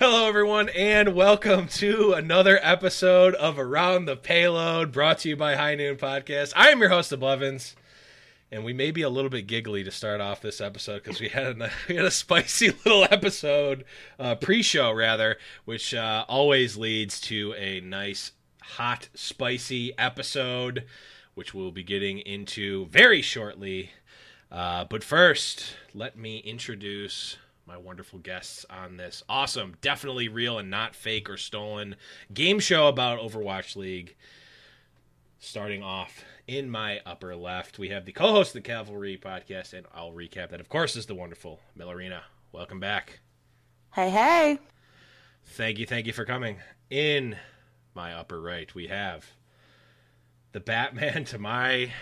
Hello, everyone, and welcome to another episode of Around the Payload, brought to you by High Noon Podcast. I am your host, Blevins, and we may be a little bit giggly to start off this episode because we had a spicy little episode, pre-show rather, which always leads to a nice, hot, spicy episode, which we'll be getting into very shortly. But first, let me introduce my wonderful guests on this awesome, definitely real and not fake or stolen game show about Overwatch League. Starting off in my upper left, we have the co-host of the Cavalry podcast, and I'll recap that, of course, is the wonderful Millerina. Welcome back. Hey. Thank you for coming. In my upper right, we have the Batman to my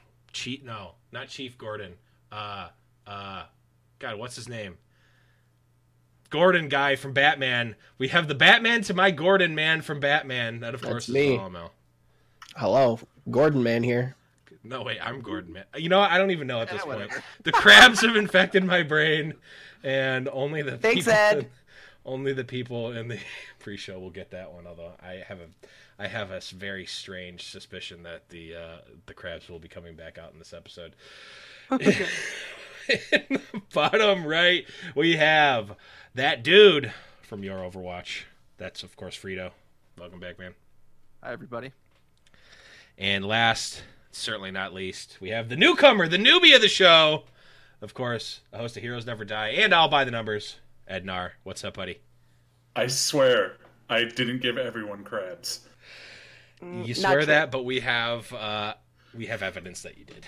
not Chief Gordon. God, what's his name? Gordon guy from Batman. We have the Batman to my Gordon man from Batman. That, of course, is me. Mel. Hello, Gordon man here. No, wait, I'm Gordon man. You know what? I don't even know at this point. The crabs have infected my brain, and only the people in the pre-show will get that one. Although I have a very strange suspicion that the crabs will be coming back out in this episode. In the bottom right, we have that dude from your Overwatch. That's, of course, Frito. Welcome back, man. Hi, everybody. And last, certainly not least, we have the newcomer, the newbie of the show. Of course, a host of Heroes Never Die, and I'll buy the numbers. Ednar, what's up, buddy? I swear, I didn't give everyone crabs. You swear that, but we have evidence that you did.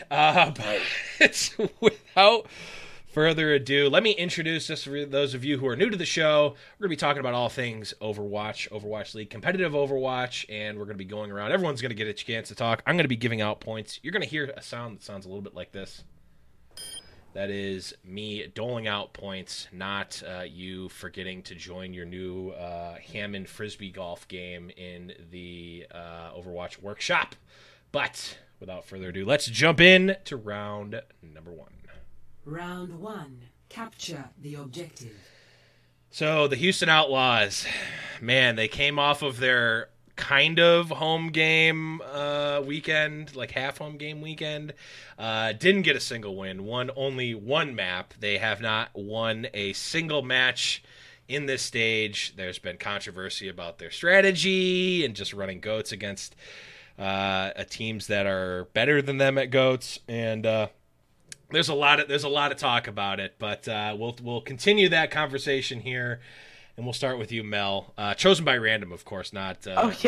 But without further ado, let me introduce, just for those of you who are new to the show, we're going to be talking about all things Overwatch League, competitive Overwatch, and we're going to be going around. Everyone's going to get a chance to talk. I'm going to be giving out points. You're going to hear a sound that sounds a little bit like this. That is me doling out points, not you forgetting to join your new Hammond Frisbee golf game in the Overwatch workshop. But without further ado, let's jump in to round number one. Round one. Capture the objective. So the Houston Outlaws, man, they came off of their kind of home game weekend, like half home game weekend. Didn't get a single win. Won only one map. They have not won a single match in this stage. There's been controversy about their strategy and just running goats against teams that are better than them at goats, and there's a lot of talk about it, but we'll continue that conversation here, and we'll start with you, Mel. Chosen by random, of course, not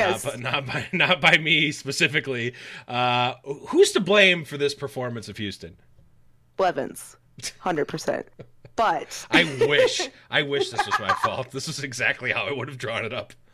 by me specifically. Who's to blame for this performance of Houston? Blevins, 100%. But I wish this was my fault. This is exactly how I would have drawn it up.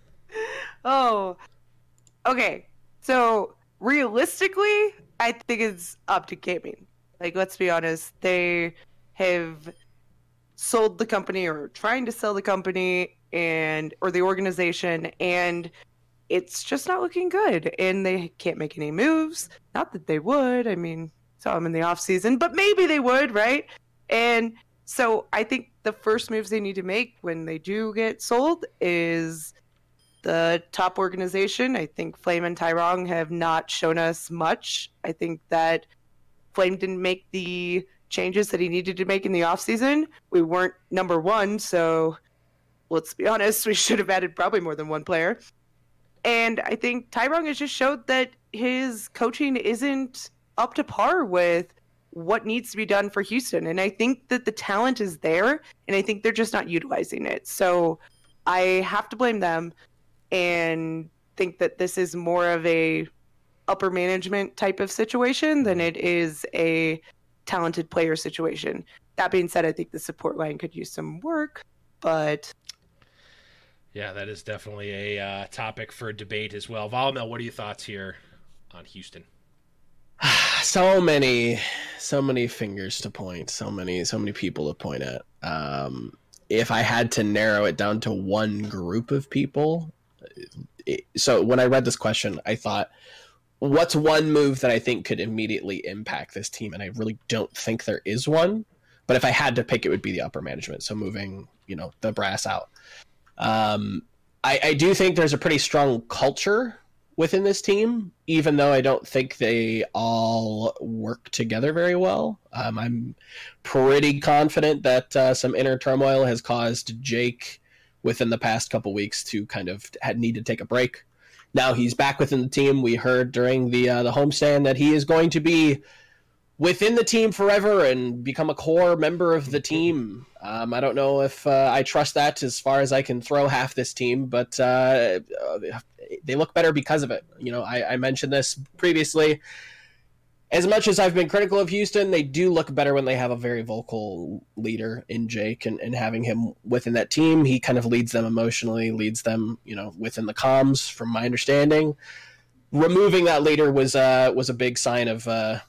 Oh, okay. So realistically, I think it's up to gaming. Like, let's be honest, they have sold the company or trying to sell the company or the organization, and it's just not looking good. And they can't make any moves. Not that they would. I mean, saw them in the off season, but maybe they would, right? And so I think the first moves they need to make when they do get sold is the top organization. I think Flame and Tyrong have not shown us much. I think that Flame didn't make the changes that he needed to make in the offseason. We weren't number one, so let's be honest, we should have added probably more than one player. And I think Tyrong has just showed that his coaching isn't up to par with what needs to be done for Houston. And I think that the talent is there, and I think they're just not utilizing it. So I have to blame them and think that this is more of a upper management type of situation than it is a talented player situation. That being said, I think the support line could use some work, but yeah, that is definitely a topic for debate as well. Volmel, what are your thoughts here on Houston? So many fingers to point, so many people to point at. If I had to narrow it down to one group of people, so when I read this question, I thought, what's one move that I think could immediately impact this team? And I really don't think there is one. But if I had to pick, it would be the upper management. So moving, the brass out. I do think there's a pretty strong culture within this team, even though I don't think they all work together very well. I'm pretty confident that some inner turmoil has caused Jake within the past couple weeks to kind of need to take a break. Now he's back within the team. We heard during the homestand that he is going to be within the team forever and become a core member of the team. I don't know if I trust that as far as I can throw half this team, but they look better because of it. You know, I mentioned this previously. As much as I've been critical of Houston, they do look better when they have a very vocal leader in Jake, and having him within that team, he kind of leads them emotionally, leads them, you know, within the comms, from my understanding. Removing that leader was a big sign of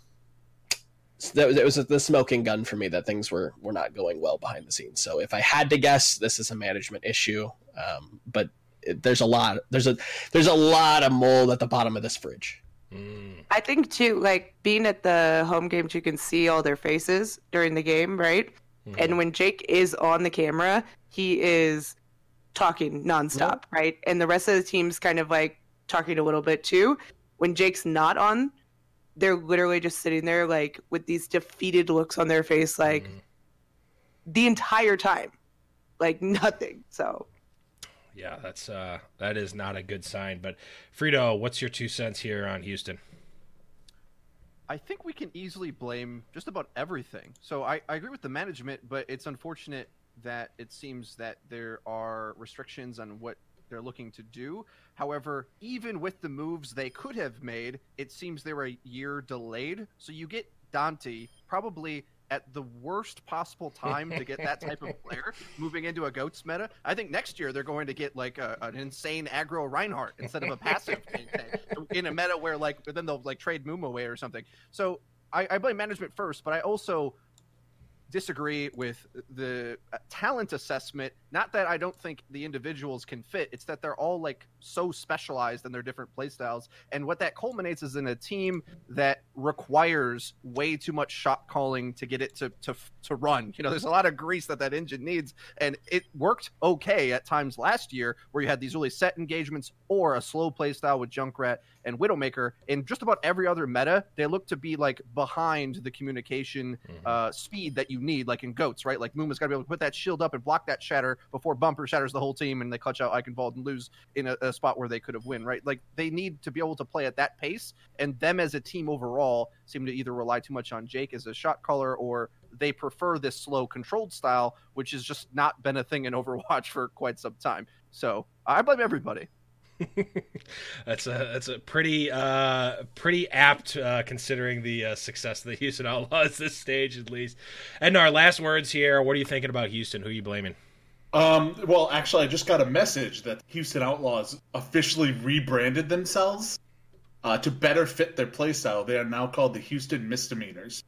that was the smoking gun for me that things were not going well behind the scenes. So if I had to guess, this is a management issue, but there's a lot of mold at the bottom of this fridge. I think too, like being at the home games, you can see all their faces during the game, right? And when Jake is on the camera, he is talking nonstop, right? And the rest of the team's kind of like talking a little bit too. When Jake's not on, they're literally just sitting there like with these defeated looks on their face, like the entire time, like nothing. So yeah, that is not a good sign. But Frito, what's your 2 cents here on Houston? I think we can easily blame just about everything. So I agree with the management, but it's unfortunate that it seems that there are restrictions on what they're looking to do. However, even with the moves they could have made, it seems they were a year delayed. So you get Dante probably at the worst possible time to get that type of player moving into a GOATS meta. I think next year they're going to get like an insane aggro Reinhardt instead of a passive in a meta where like then they'll like trade Moom away or something. So I blame management first, but I also disagree with the talent assessment. Not that I don't think the individuals can fit, it's that they're all like so specialized in their different playstyles, and what that culminates is in a team that requires way too much shot calling to get it to run. You know, there's a lot of grease that engine needs, and it worked okay at times last year where you had these really set engagements or a slow playstyle with Junkrat and Widowmaker. In just about every other meta, they look to be like behind the communication speed that you need, like in GOATS, right? Like Muma's got to be able to put that shield up and block that shatter before Bumper shatters the whole team and they clutch out Eichenwald and lose in a spot where they could have win, right? Like they need to be able to play at that pace, and them as a team overall seem to either rely too much on Jake as a shot caller, or they prefer this slow controlled style, which has just not been a thing in Overwatch for quite some time. So I blame everybody. That's a pretty apt considering the success of the Houston Outlaws this stage at least. And our last words here, what are you thinking about Houston? Who are you blaming? Well, actually, I just got a message that Houston Outlaws officially rebranded themselves to better fit their playstyle. They are now called the Houston Misdemeanors.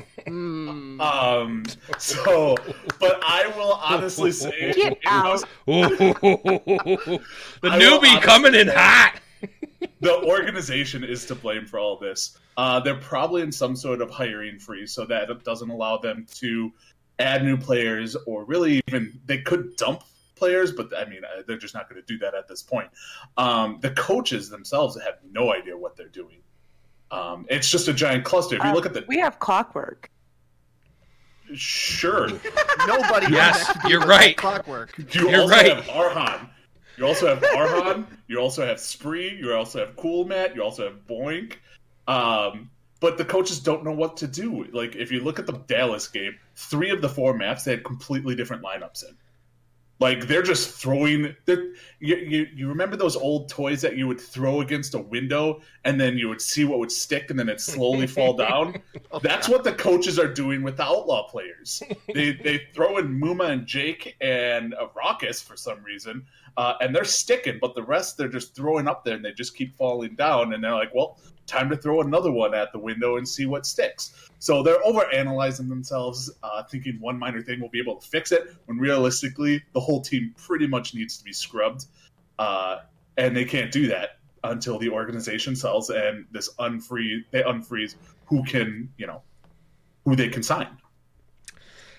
So, but I will honestly say, Get out. The newbie coming in hot. The organization is to blame for all this. They're probably in some sort of hiring freeze, so that it doesn't allow them to add new players, or really even they could dump players, but I mean they're just not going to do that at this point. The coaches themselves have no idea what they're doing. It's just a giant cluster. If you look at we have Clockwork. Sure. Nobody. Yes, you're right. Clockwork. You're also right. have Arhan. You also have Arhan. You also have Spree. You also have Cool Matt. You also have Boink. But the coaches don't know what to do. Like, if you look at the Dallas game, 3 of the 4 maps, they had completely different lineups in. Like, they're just throwing... You remember those old toys that you would throw against a window, and then you would see what would stick, and then it'd slowly fall down? That's what the coaches are doing with the Outlaw players. They throw in Muma and Jake and Raucus for some reason, and they're sticking, but the rest they're just throwing up there, and they just keep falling down, and they're like, well... time to throw another one at the window and see what sticks. So they're overanalyzing themselves, thinking one minor thing will be able to fix it, when realistically, the whole team pretty much needs to be scrubbed. And they can't do that until the organization sells and they unfreeze who they can sign.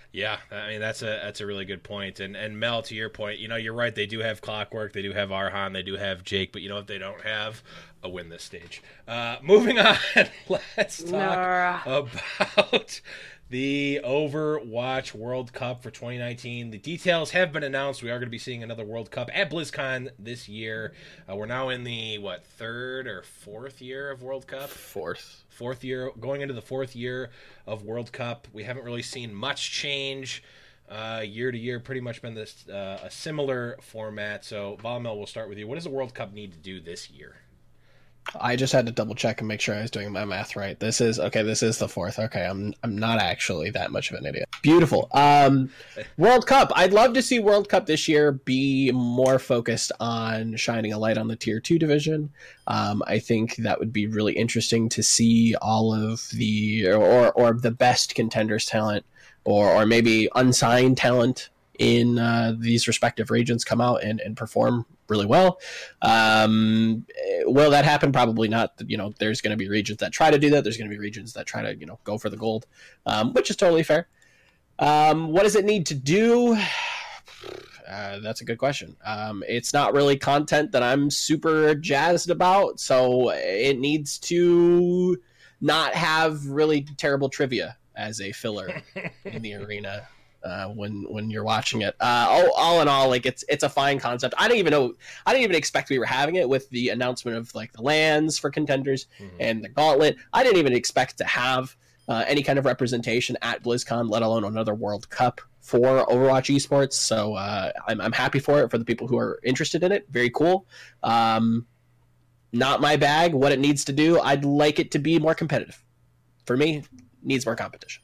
Yeah, I mean that's a really good point. And Mel, to your point, you're right. They do have Clockwork, they do have Arhan, they do have Jake, but what they don't have? A win this stage. Moving on, let's talk about the Overwatch World Cup for 2019. The details have been announced. We are going to be seeing another World Cup at BlizzCon this year. We're now in the, third or fourth year of World Cup? Fourth year, going into the fourth year of World Cup. We haven't really seen much change year to year. Pretty much been this a similar format. So, Valmel, we'll start with you. What does the World Cup need to do this year? I just had to double check and make sure I was doing my math right. This is the fourth. Okay, I'm not actually that much of an idiot. Beautiful. World Cup. I'd love to see World Cup this year be more focused on shining a light on the Tier 2 division. I think that would be really interesting to see all of the or the best contenders talent or maybe unsigned talent in these respective regions come out and perform really well. Will that happen? Probably not. There's going to be regions that try to do that. There's going to be regions that try to, go for the gold, which is totally fair. What does it need to do? That's a good question. It's not really content that I'm super jazzed about, so it needs to not have really terrible trivia as a filler in the arena. When you're watching it, all in all, it's a fine concept. I didn't even expect we were having it with the announcement of the LANs for contenders and the gauntlet. I didn't even expect to have any kind of representation at BlizzCon, let alone another World Cup for Overwatch esports. So I'm happy for it for the people who are interested in it. Very cool. Not my bag. What it needs to do, I'd like it to be more competitive. For me, it needs more competition.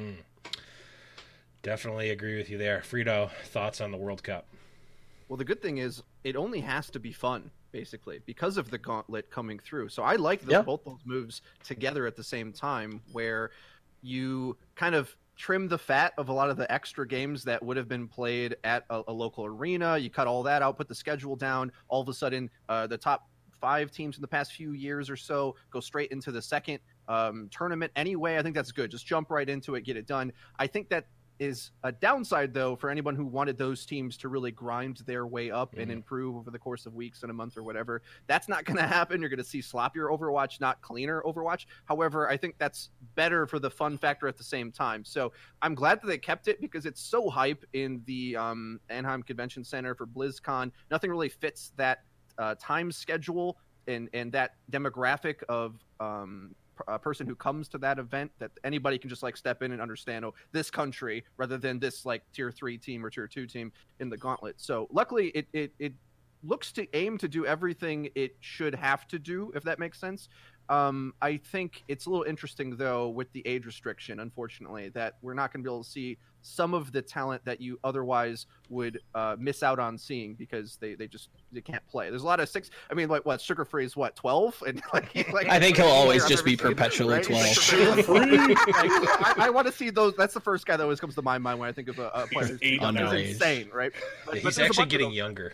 Definitely agree with you there. Frito, thoughts on the World Cup? Well, the good thing is it only has to be fun, basically, because of the gauntlet coming through. So I like both those moves together at the same time, where you kind of trim the fat of a lot of the extra games that would have been played at a local arena. You cut all that out, put the schedule down. All of a sudden, the top 5 teams in the past few years or so go straight into the second tournament anyway. I think that's good. Just jump right into it, get it done. I think that is a downside, though, for anyone who wanted those teams to really grind their way up and improve over the course of weeks and a month or whatever. That's not going to happen. You're going to see sloppier Overwatch, not cleaner Overwatch. However, I think that's better for the fun factor at the same time. So I'm glad that they kept it because it's so hype in the Anaheim Convention Center for BlizzCon. Nothing really fits that time schedule and that demographic of a person who comes to that event, that anybody can just step in and understand, this country, rather than this tier 3 team or tier 2 team in the gauntlet. So luckily it looks to aim to do everything it should have to do, if that makes sense. I think it's a little interesting, though, with the age restriction, unfortunately, that we're not going to be able to see some of the talent that you otherwise would miss out on seeing because they can't play. There's a lot of Sugar Free is 12? And I think he'll always just be perpetually 12. Sugar Free? I want to see those. That's the first guy that always comes to my mind when I think of a player who's insane, right? But he's actually getting younger.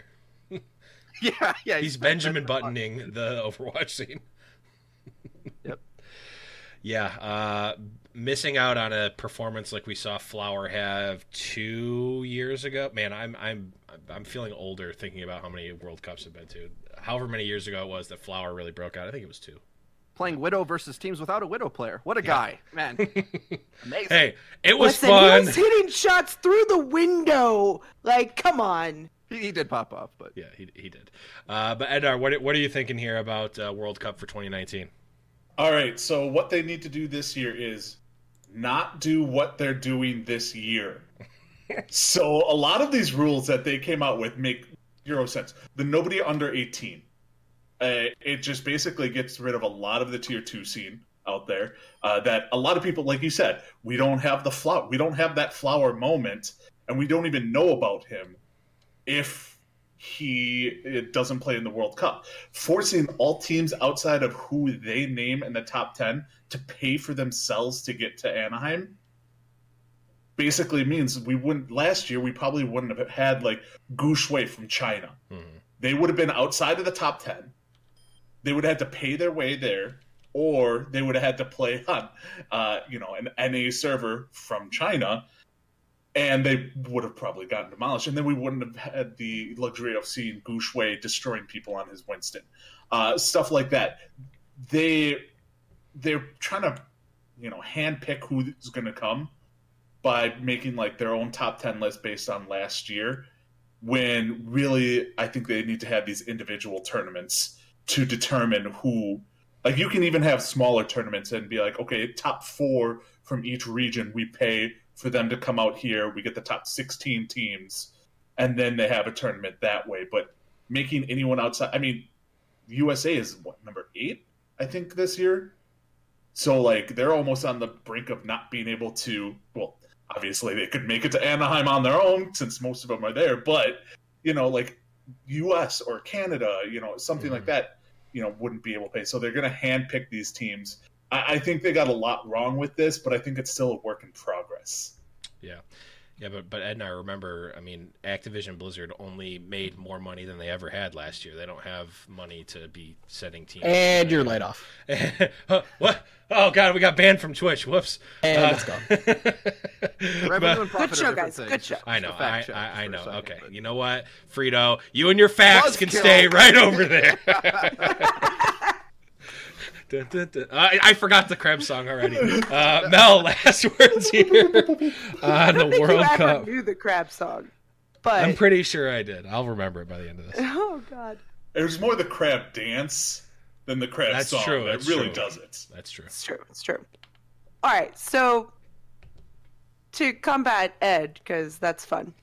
Yeah. He's Benjamin Buttoning the Overwatch scene. Yep. Yeah, missing out on a performance like we saw Flower have 2 years ago. Man, I'm feeling older thinking about how many World Cups I've been to. However many years ago it was that Flower really broke out. I think it was 2. Playing Widow versus teams without a Widow player. What a guy, man! Amazing. Hey, it was fun. He was hitting shots through the window. Come on. He did pop off, but yeah, he did. But Edar, what are you thinking here about World Cup for 2019? All right, so what they need to do this year is not do what they're doing this year. So a lot of these rules that they came out with make zero sense. The nobody under 18. It just basically gets rid of a lot of the tier 2 scene out there. That a lot of people, like you said, we don't have the Flower. We don't have that Flower moment, and we don't even know about him if he doesn't play in the World Cup. Forcing all teams outside of who they name in the top 10 to pay for themselves to get to Anaheim basically means last year we probably wouldn't have had Gu Shui from China. They would have been outside of the top 10. They would have had to pay their way there, or they would have had to play on an NA server from China. and they would have probably gotten demolished, and then we wouldn't have had the luxury of seeing Gouchway destroying people on his Winston, stuff like that. They're trying to, handpick who's going to come by making like their own top 10 list based on last year, when really I think they need to have these individual tournaments to determine who. Like, you can even have smaller tournaments and be like, okay, top 4 from each region, we pay for them to come out here. We get the top 16 teams, and then they have a tournament that way. But making anyone outside, I mean, USA is number 8, I think, this year. So, like, they're almost on the brink of not being able to, well, obviously they could make it to Anaheim on their own since most of them are there. But, like US or Canada, something like that, wouldn't be able to pay. So they're going to handpick these teams. I think they got a lot wrong with this, but I think it's still a work in progress. Yeah. Yeah, but Ed and I remember, I mean, Activision Blizzard only made more money than they ever had last year. They don't have money to be setting teams. And you're laid off. What? Oh, God, we got banned from Twitch. Whoops. And it's gone. Revenue and profit Good show, are different guys. things. Good show. I know. Just a fact check I for a know. second, Okay. but- You know what, Frito? You and your facts can Buzzkill. stay right over there. Dun, dun, dun. I forgot the Krebs song already. Mel, last words here on the I don't think World you ever Cup. knew the crab song, but I'm pretty sure I did. I'll remember it by the end of this. oh god, It was more the crab dance than the crab That's song. true, That that's really true. does it. That's true. it's true. It's true. All right, so to combat Ed, because that's fun.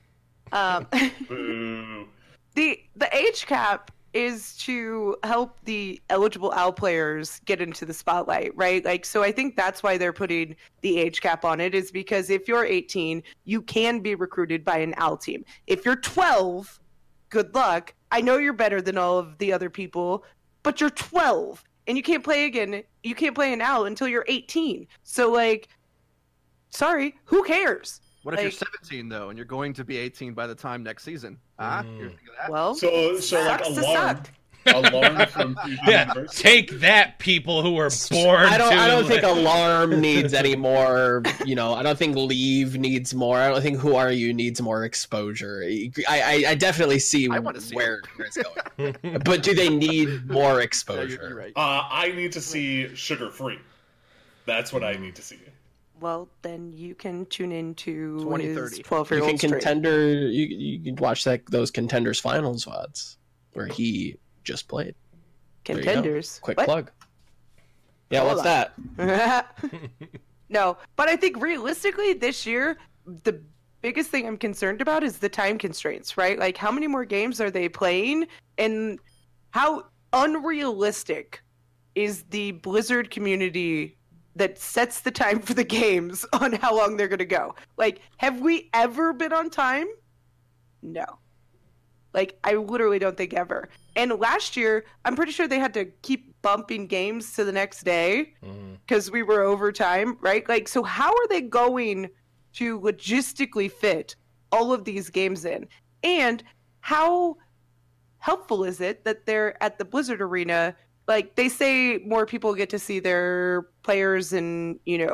Boo. The age cap is to help the eligible OWL players get into the spotlight, right? Like, so I think that's why they're putting the age cap on it, is because if you're 18, you can be recruited by an OWL team. If you're 12, good luck. I know you're better than all of the other people, but you're 12 and you can't play again. You can't play an OWL until you're 18. So, like, sorry, who cares? What if you're Like- 17 though, and you're going to be 18 by the time next season? Ah, you think of that? Well, So like sucks to alarm suck. from Fusion Yeah, University. take that, people who were born. I don't think to... alarm needs any more. I don't think leave needs more. I don't think who are you needs more exposure. I definitely see I wanna see where it's going. But do they need more Yeah, exposure? you're right. I need to see sugar free. That's what I need to see. Well, then you can tune into 2030. his 12-year-old You can stream. contender. You can watch those contenders finals VODs where he just played. There you go. Contenders. Quick What? plug. Yeah, Hold what's on. that? No, but I think realistically this year, the biggest thing I'm concerned about is the time constraints, right? Like, how many more games are they playing? And how unrealistic is the Blizzard community that sets the time for the games on how long they're going to go? Like, have we ever been on time? No. Like, I literally don't think ever. And last year, I'm pretty sure they had to keep bumping games to the next day because we were over time, right? Like, so how are they going to logistically fit all of these games in? And how helpful is it that they're at the Blizzard Arena? Like, they say more people get to see their players in,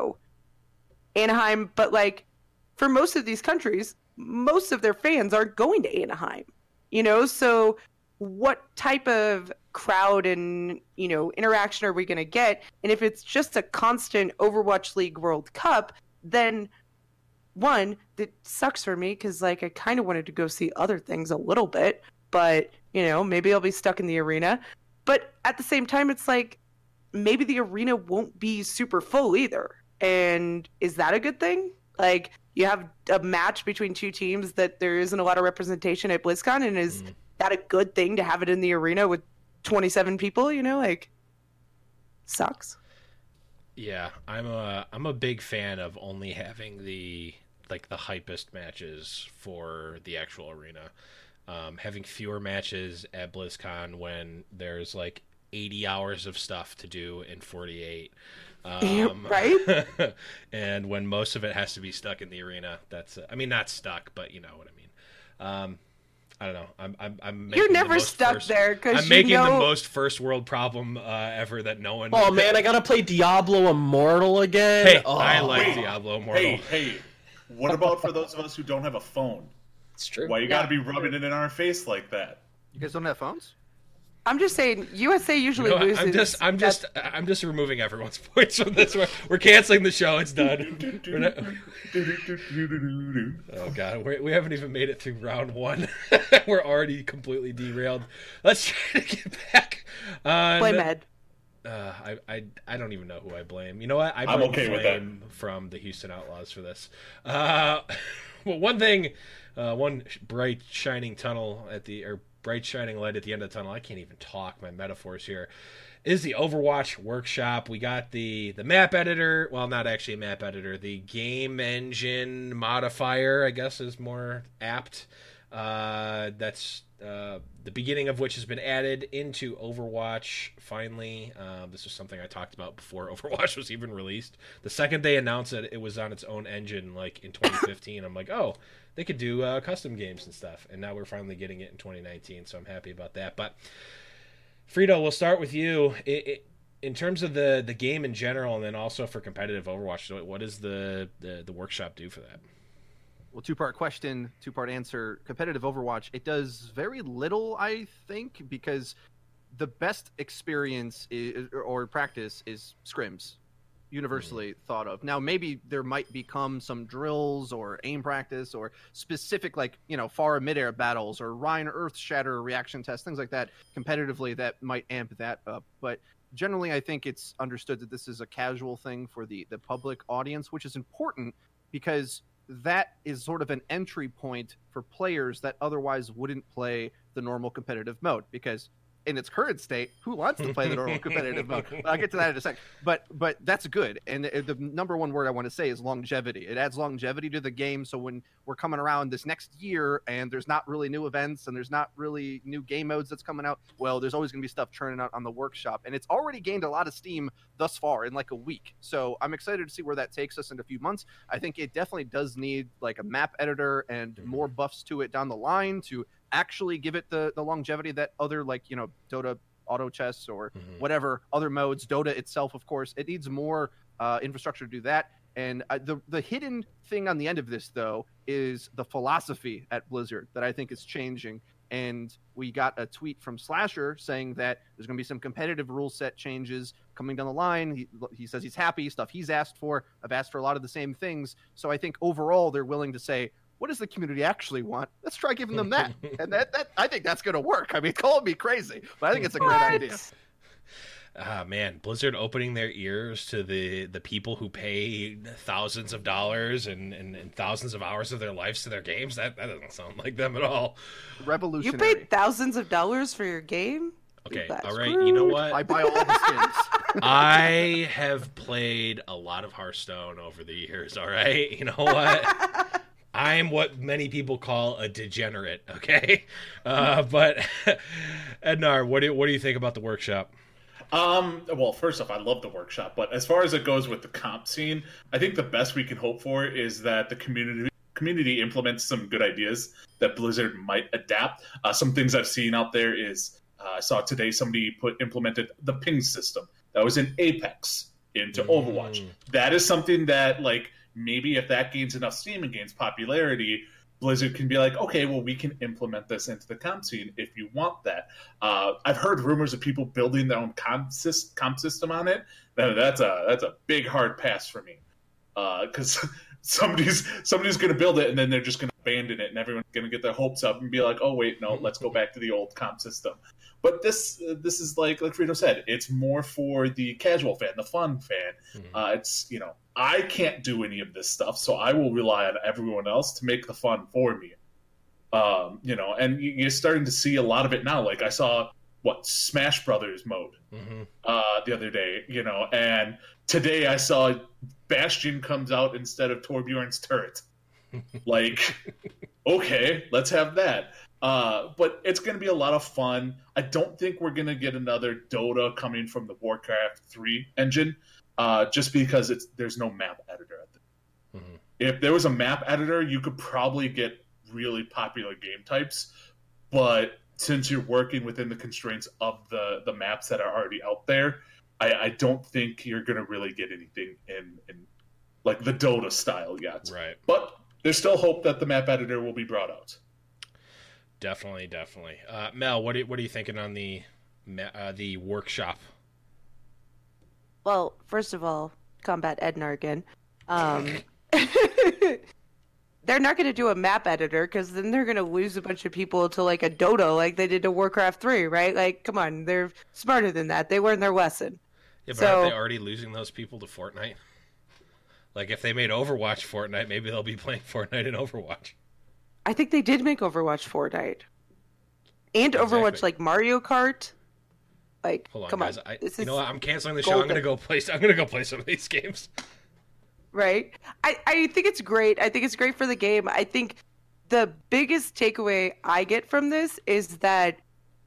Anaheim, but, like, for most of these countries, most of their fans aren't going to Anaheim, so what type of crowd and, interaction are we going to get? And if it's just a constant Overwatch League World Cup, then one, it sucks for me because, like, I kind of wanted to go see other things a little bit, but, maybe I'll be stuck in the arena. But at the same time, it's like, maybe the arena won't be super full either. And is that a good thing? Like, you have a match between two teams that there isn't a lot of representation at BlizzCon, and is that a good thing to have it in the arena with 27 people? Like, sucks. Yeah, I'm a big fan of only having the hypest matches for the actual arena. Having fewer matches at BlizzCon when there's like 80 hours of stuff to do in 48. Right? And when most of it has to be stuck in the arena, that's not stuck, but you know what I mean. I don't know. I'm making You're never the most stuck there because I'm making the most first world problem ever that no one. Oh man, I gotta play Diablo Immortal again. Hey, Oh. I like Wait. Diablo Immortal. Hey, What about for those of us who don't have a phone? It's true. Why you got to be rubbing it in our face like that? You guys don't have phones? I'm just saying, USA usually You know, loses. I'm just removing everyone's points from this. We're canceling the show. It's done. Oh god, we haven't even made it through round one. We're already completely derailed. Let's try to get back on. Blame Ed. I don't even know who I blame. You know what? I'm okay with that. From the Houston Outlaws for this. Well, one thing, one bright shining light at the end of the tunnel. I can't even talk my metaphors here. Is the Overwatch Workshop. We got the map editor. Well, not actually a map editor. The game engine modifier, I guess, is more apt. That's the beginning of which has been added into Overwatch finally. This was something I talked about before Overwatch was even released. The second they announced that it was on its own engine, like in 2015, I'm like, oh, they could do custom games and stuff. And now we're finally getting it in 2019, so I'm happy about that. But Frito, we'll start with you. In terms of the game in general, and then also for competitive Overwatch, what does the workshop do for that? Well, two-part question, two-part answer. Competitive Overwatch, it does very little, I think, because the best experience or practice is scrims, universally thought of. Now, maybe there might become some drills or aim practice or specific, far mid-air battles or Rhine Earthshatter reaction tests, things like that, competitively that might amp that up. But generally, I think it's understood that this is a casual thing for the public audience, which is important because that is sort of an entry point for players that otherwise wouldn't play the normal competitive mode, because in its current state, who wants to play the normal competitive mode? But I'll get to that in a second. But that's good. And the number one word I want to say is longevity. It adds longevity to the game. So when we're coming around this next year and there's not really new events and there's not really new game modes that's coming out, well, there's always going to be stuff churning out on the workshop. And it's already gained a lot of steam thus far in like a week. So I'm excited to see where that takes us in a few months. I think it definitely does need like a map editor and more buffs to it down the line to actually give it the longevity that other, Dota auto chests or whatever other modes, Dota itself, of course, it needs more infrastructure to do that. And the hidden thing on the end of this, though, is the philosophy at Blizzard that I think is changing. And we got a tweet from Slasher saying that there's going to be some competitive rule set changes coming down the line. He says he's happy, stuff he's asked for. I've asked for a lot of the same things. So I think overall they're willing to say, what does the community actually want? Let's try giving them that. And that I think that's going to work. I mean, call me crazy, but I think it's a great idea. Ah, man, Blizzard opening their ears to the people who pay thousands of dollars and thousands of hours of their lives to their games. That doesn't sound like them at all. Revolutionary. You paid thousands of dollars for your game? Okay, That's all right. screwed. You know what? I buy all the skins. I have played a lot of Hearthstone over the years, all right? You know what? I'm what many people call a degenerate, okay? But Ednar, what do you think about the workshop? Well, first off, I love the workshop, but as far as it goes with the comp scene, I think the best we can hope for is that the community implements some good ideas that Blizzard might adapt. Some things I've seen out there is I saw today somebody implemented the ping system that was in Apex into Overwatch. That is something that, maybe if that gains enough steam and gains popularity, Blizzard can be like, okay, well, we can implement this into the comp scene if you want that. I've heard rumors of people building their own comp system on it. Now, that's a big hard pass for me, because somebody's going to build it and then they're just going to abandon it, and everyone's going to get their hopes up and be like, oh wait, no, let's go back to the old comp system. But this is like Frito said, it's more for the casual fan, the fun fan. It's I can't do any of this stuff, so I will rely on everyone else to make the fun for me. And you're starting to see a lot of it now. Like I saw Smash Brothers mode the other day, and today I saw Bastion comes out instead of Torbjorn's turret. Okay, let's have that. But it's going to be a lot of fun. I don't think we're going to get another Dota coming from the Warcraft 3 engine, just because there's no map editor at the If there was a map editor, you could probably get really popular game types. But since you're working within the constraints of the maps that are already out there, I don't think you're going to really get anything in like the Dota style yet. Right. But there's still hope that the map editor will be brought out. Definitely. Mel, what are you thinking on the workshop? Well, first of all, Combat Ednar again. They're not going to do a map editor because then they're going to lose a bunch of people to like a Dota like they did to Warcraft 3, right? Like, come on, they're smarter than that. They learned their lesson. Yeah, but aren't they already losing those people to Fortnite? Like, if they made Overwatch Fortnite, maybe they'll be playing Fortnite and Overwatch. I think they did make Overwatch Fortnite. And Exactly. Overwatch like Mario Kart. Like, Hold on, come guys. on. You know what? I'm canceling the show. I'm gonna go play some of these games. Right? I think it's great. I think it's great for the game. I think the biggest takeaway I get from this is that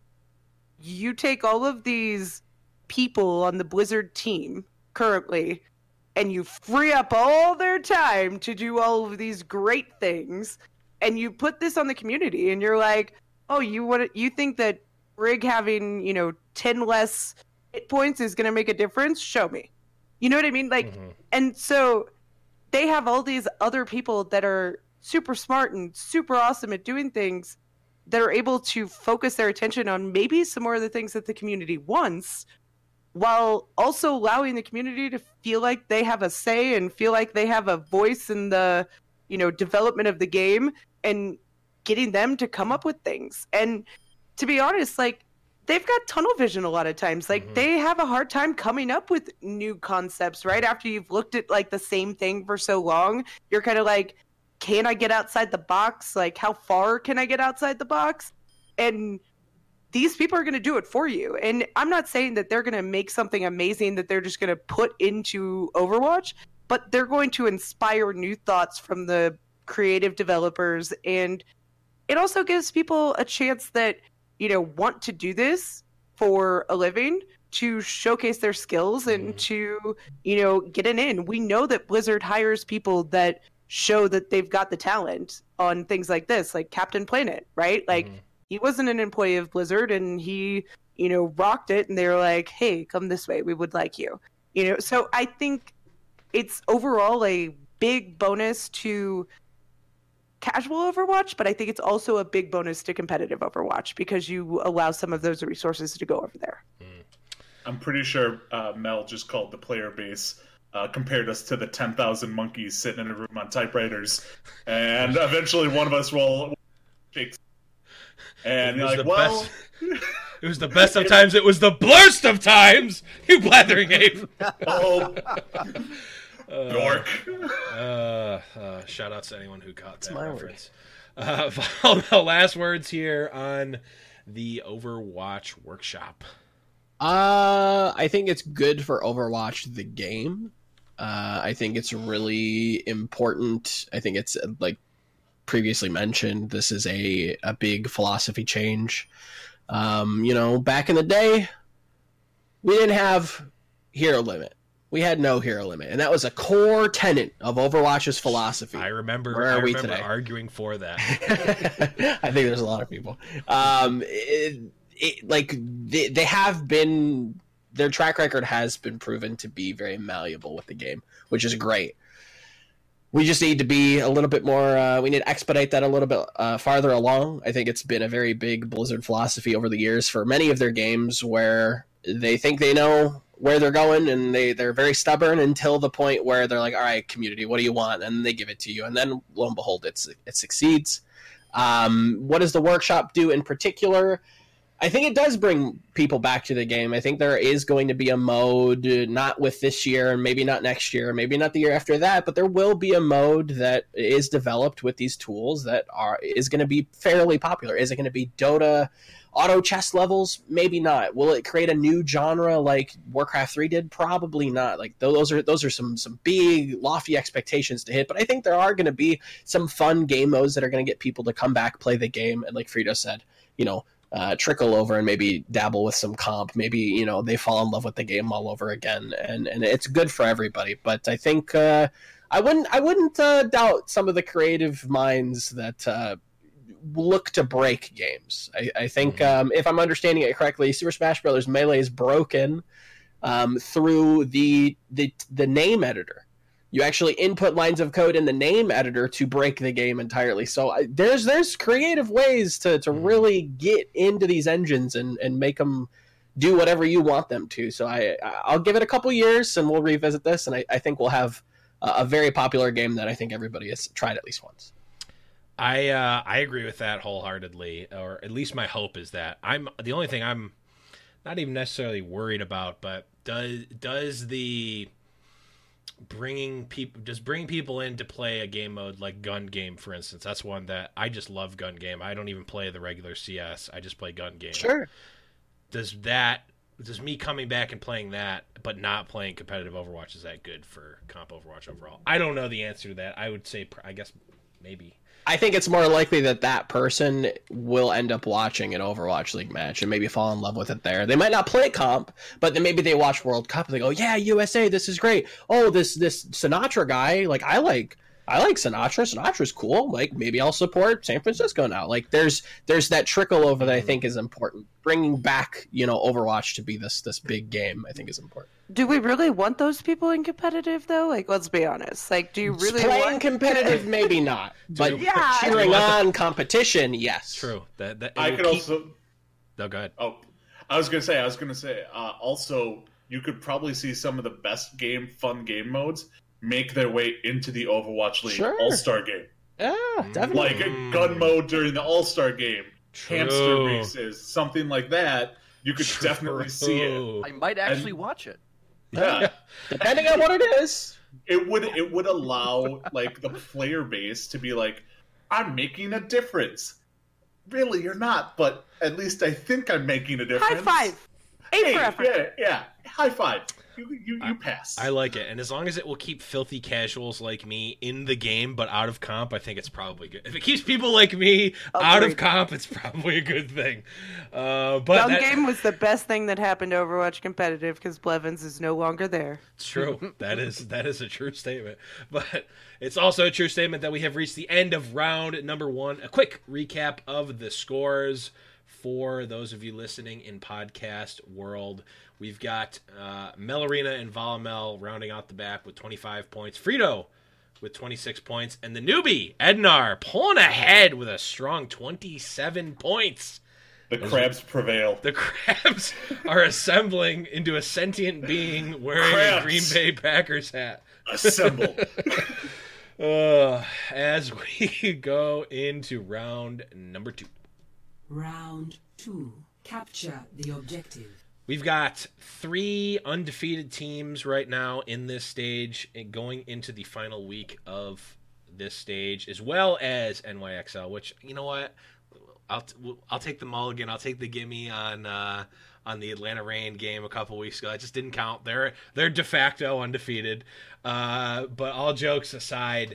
you take all of these people on the Blizzard team currently and you free up all their time to do all of these great things and you put this on the community and you're like, oh, you think that Rig having, 10 less hit points is going to make a difference? Show me. You know what I mean? Like, and so they have all these other people that are super smart and super awesome at doing things that are able to focus their attention on maybe some more of the things that the community wants, while also allowing the community to feel like they have a say and feel like they have a voice in the, development of the game and getting them to come up with things. And to be honest, like, they've got tunnel vision a lot of times. Like, they have a hard time coming up with new concepts, right? After you've looked at, like, the same thing for so long, you're kind of like, can I get outside the box? Like, how far can I get outside the box? And these people are going to do it for you. And I'm not saying that they're going to make something amazing that they're just going to put into Overwatch, but they're going to inspire new thoughts from the creative developers. And it also gives people a chance that, want to do this for a living to showcase their skills and to, get an in. We know that Blizzard hires people that show that they've got the talent on things like this, like Captain Planet, right? Like, he wasn't an employee of Blizzard and he, rocked it and they were like, hey, come this way. We would like you. So I think it's overall a big bonus to casual Overwatch, but I think it's also a big bonus to competitive Overwatch because you allow some of those resources to go over there. I'm pretty sure Mel just called the player base, compared us to the 10,000 monkeys sitting in a room on typewriters, and eventually one of us will shake. And you're like, well... It was the best of times. It was the blurst of times. You blathering ape. Oh, dork. Shout outs to anyone who caught that my reference. The last words here on the Overwatch workshop. I think it's good for Overwatch the game. I think it's really important. I think it's like previously mentioned. This is a big philosophy change. Back in the day, we didn't have hero limit. We had no hero limit, and that was a core tenet of Overwatch's philosophy. I remember today? arguing for that. I think there's a lot of people. They have been, their track record has been proven to be very malleable with the game, which is great. We just need to be a little bit more, we need to expedite that a little bit farther along. I think it's been a very big Blizzard philosophy over the years for many of their games where they think they know where they're going and they're very stubborn until the point where they're like, all right, community, what do you want? And they give it to you. And then lo and behold, it succeeds. What does the workshop do in particular? I think it does bring people back to the game. I think there is going to be a mode, not with this year and maybe not next year, maybe not the year after that, but there will be a mode that is developed with these tools that is going to be fairly popular. Is it going to be Dota auto chess levels? Maybe not. Will it create a new genre like Warcraft 3 did? Probably not. Like those are some big lofty expectations to hit, but I think there are going to be some fun game modes that are going to get people to come back, play the game, and like Frito said, trickle over and maybe dabble with some comp. Maybe, they fall in love with the game all over again, and it's good for everybody. But I think I wouldn't doubt some of the creative minds that look to break games. I think if I'm understanding it correctly, Super Smash Bros. Melee is broken through the name editor. You actually input lines of code in the name editor to break the game entirely. So there's creative ways to really get into these engines and make them do whatever you want them to. So I'll give it a couple years and we'll revisit this, and I think we'll have a very popular game that I think everybody has tried at least once. I agree with that wholeheartedly, or at least my hope is that. The only thing I'm not even necessarily worried about, but does bringing people in to play a game mode like Gun Game, for instance. That's one that I just love. Gun Game. I don't even play the regular CS. I just play Gun Game. Sure. Does me coming back and playing that but not playing competitive Overwatch, is that good for comp Overwatch overall? I don't know the answer to that. I would say, I guess maybe. I think it's more likely that person will end up watching an Overwatch League match and maybe fall in love with it there. They might not play comp, but then maybe they watch World Cup and they go, yeah, USA, this is great. Oh, this Sinatra guy, like I like Sinatra. Sinatra's cool. Like maybe I'll support San Francisco now. Like there's that trickle over that I think is important. Bringing back, Overwatch to be this big game, I think is important. Do we really want those people in competitive though? Like, let's be honest. Like, do you really playing want competitive? Maybe not, but Yeah. cheering on competition, yes. True. That I could also. No, go ahead. Oh, I was gonna say. Also, you could probably see some of the best fun game modes make their way into the Overwatch League Sure. All-Star game. Yeah, definitely. Like a gun mode during the All-Star game, hamster races, something like that. You could definitely see it. I might actually watch it. Yeah. Depending on what it is. It would allow like the player base to be like, I'm making a difference. Really, you're not, but at least I think I'm making a difference. high five? Eight Hey, for effort. yeah, high five. You pass. I like it, and as long as it will keep filthy casuals like me in the game but out of comp, I think it's probably good. If it keeps people like me out of comp, it's probably a good thing. Gun Game was the best thing that happened to Overwatch competitive because Blevins is no longer there. It's true. That is a true statement. But it's also a true statement that we have reached the end of round number 1. A quick recap of the scores for those of you listening in podcast world. We've got Melarina and Volamel rounding out the back with 25 points. Frito with 26 points. And the newbie, Ednar, pulling ahead with a strong 27 points. The crabs prevail. The crabs are assembling into a sentient being wearing a Green Bay Packers hat. Assemble. As we go into round number 2. Round 2. Capture the objective. We've got 3 undefeated teams right now in this stage and going into the final week of this stage, as well as NYXL, which, you know what? I'll take the mulligan. I'll take the gimme on the Atlanta Reign game a couple weeks ago. It just didn't count. They're de facto undefeated. But all jokes aside,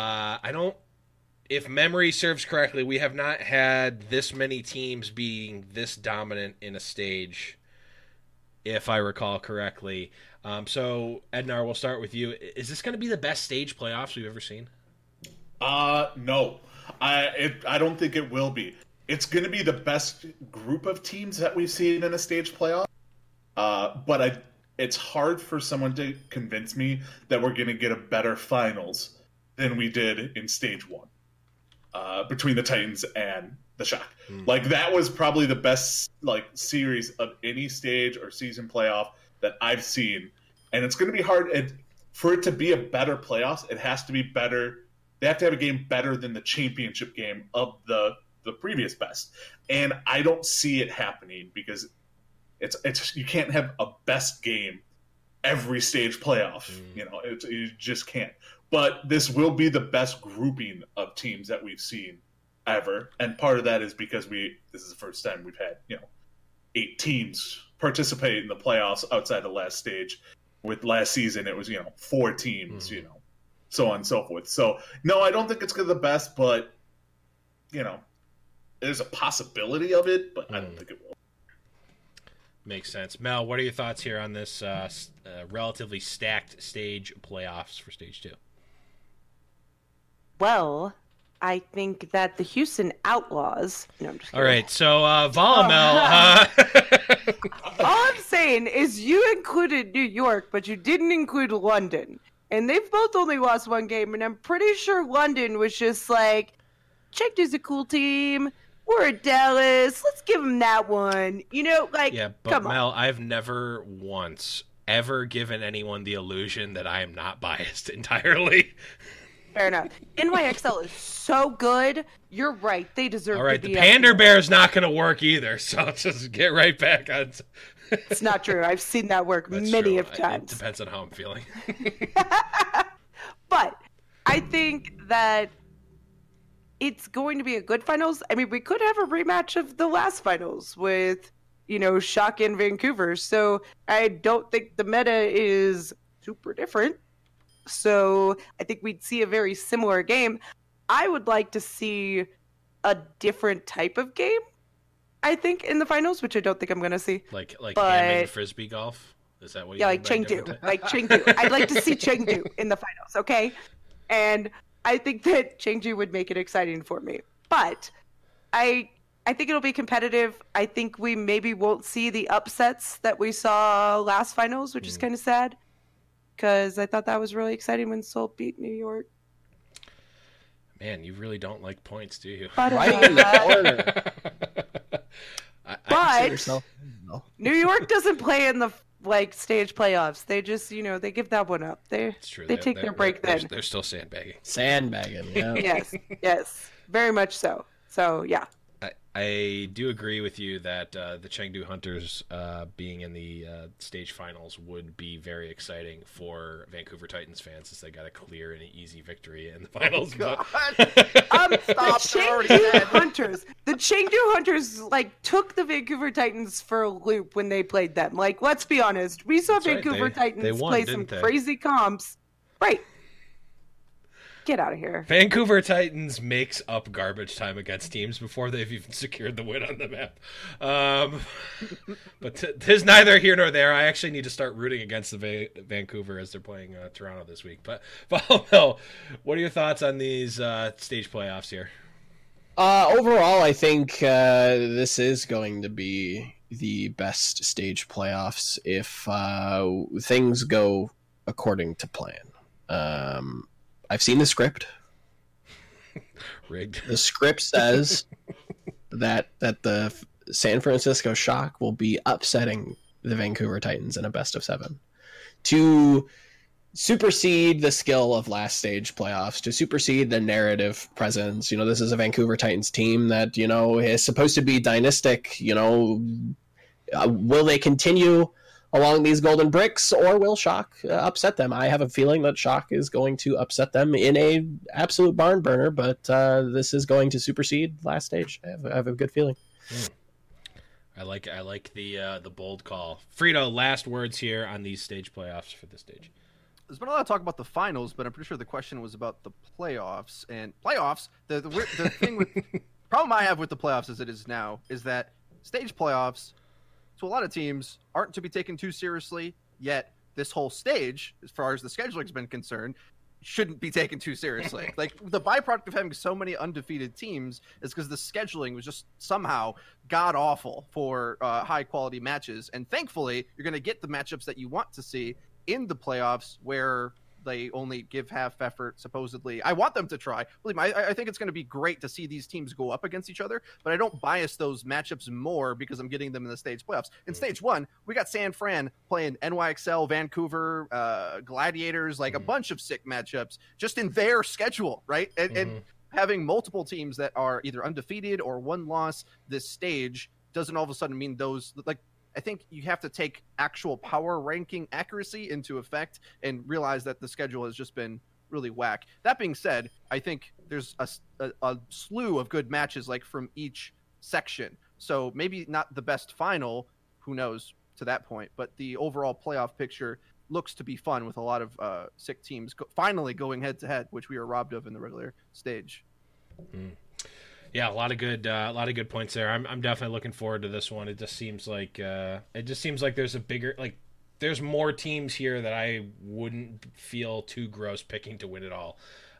if memory serves correctly, we have not had this many teams being this dominant in a stage, if I recall correctly. So, Ednar, we'll start with you. Is this going to be the best stage playoffs we've ever seen? No. I don't think it will be. It's going to be the best group of teams that we've seen in a stage playoff. But it's hard for someone to convince me that we're going to get a better finals than we did in stage 1 between the Titans and the Shock. Like, that was probably the best series of any stage or season playoff that I've seen. And it's going to be hard. For it to be a better playoffs, it has to be better. They have to have a game better than the championship game of the previous best. And I don't see it happening because it's you can't have a best game every stage playoff. You just can't. But this will be the best grouping of teams that we've seen ever. And part of that is because this is the first time we've had, 8 teams participate in the playoffs outside the last stage. With last season, it was, 4 teams, so on and so forth. So, no, I don't think it's going to be the best, but, there's a possibility of it, but I don't think it will. Makes sense. Mel, what are your thoughts here on this relatively stacked stage playoffs for stage 2? Well, I think that the Houston Outlaws... No, I'm just kidding. All right, so Volamel... All I'm saying is you included New York, but you didn't include London. and they've both only lost one game, and I'm pretty sure London was just like, Chengdu's a cool team. We're at Dallas. Let's give them that one. You know, like, Yeah, but come on. Mel, I've never once ever given anyone the illusion that I am not biased entirely. Fair enough. NYXL is so good. You're right. They deserve All right, to the be Pander up Bear's not going to work either, so just get right back on. there. It's not true. I've seen that work That's many true. of times. It depends on how I'm feeling. But I think that it's going to be a good finals. I mean, we could have a rematch of the last finals with, Shock and Vancouver. So I don't think the meta is super different. So I think we'd see a very similar game. I would like to see a different type of game, I think, in the finals, which I don't think I'm going to see. Like But- Hammond frisbee golf? Is that what you Yeah, mean like by Chengdu. different Like Chengdu. I'd like to see Chengdu in the finals, okay? And I think that Chengdu would make it exciting for me. But I think it'll be competitive. I think we maybe won't see the upsets that we saw last finals, which is kind of sad. Because I thought that was really exciting when Seoul beat New York. Man, you really don't like points, do you? But, Right in the corner. But Yourself. No. New York doesn't play in the stage playoffs. They just they give that one up. It's true. They take their break then. They're still sandbagging. Sandbagging. Yeah. Yes, very much so. So yeah. I do agree with you that the Chengdu Hunters being in the stage finals would be very exciting for Vancouver Titans fans, as they got a clear and easy victory in the finals. God. The Stop, they're already Chengdu dead. Hunters. The Chengdu Hunters took the Vancouver Titans for a loop when they played them. Let's be honest. We saw That's right. Vancouver They Titans won, play some didn't they? crazy comps. Right. Get out of here. Vancouver Titans makes up garbage time against teams before they've even secured the win on the map. But tis neither here nor there. I actually need to start rooting against the Vancouver as they're playing Toronto this week. But Mel, what are your thoughts on these stage playoffs here? Overall, I think this is going to be the best stage playoffs if things go according to plan. I've seen the script. Rigged. The script says that the San Francisco Shock will be upsetting the Vancouver Titans in a best of 7 to supersede the skill of last stage playoffs, to supersede the narrative presence. This is a Vancouver Titans team that, is supposed to be dynastic. Will they continue along these golden bricks, or will Shock upset them? I have a feeling that Shock is going to upset them in a absolute barn burner, but this is going to supersede last stage. I have a good feeling. I like the bold call. Frito, last words here on these stage playoffs for this stage. There's been a lot of talk about the finals, but I'm pretty sure the question was about the playoffs. And playoffs, the thing with problem I have with the playoffs as it is now is that stage playoffs, to a lot of teams, aren't to be taken too seriously. Yet this whole stage, as far as the scheduling's been concerned, shouldn't be taken too seriously. The byproduct of having so many undefeated teams is because the scheduling was just somehow god awful for high quality matches. And thankfully, you're going to get the matchups that you want to see in the playoffs, where they only give half effort, supposedly. I want them to try. Believe me, I think it's going to be great to see these teams go up against each other, but I don't bias those matchups more because I'm getting them in the stage playoffs. In stage 1, we got San Fran playing NYXL, Vancouver, Gladiators, a bunch of sick matchups just in their schedule, right? And having multiple teams that are either undefeated or one loss this stage doesn't all of a sudden mean those, I think you have to take actual power ranking accuracy into effect and realize that the schedule has just been really whack. That being said, I think there's a slew of good matches from each section. So maybe not the best final, who knows to that point, but the overall playoff picture looks to be fun with a lot of sick teams finally going head to head, which we are robbed of in the regular stage. Yeah, a lot of good points there. I'm definitely looking forward to this one. It just seems like there's a bigger there's more teams here that I wouldn't feel too gross picking to win it all,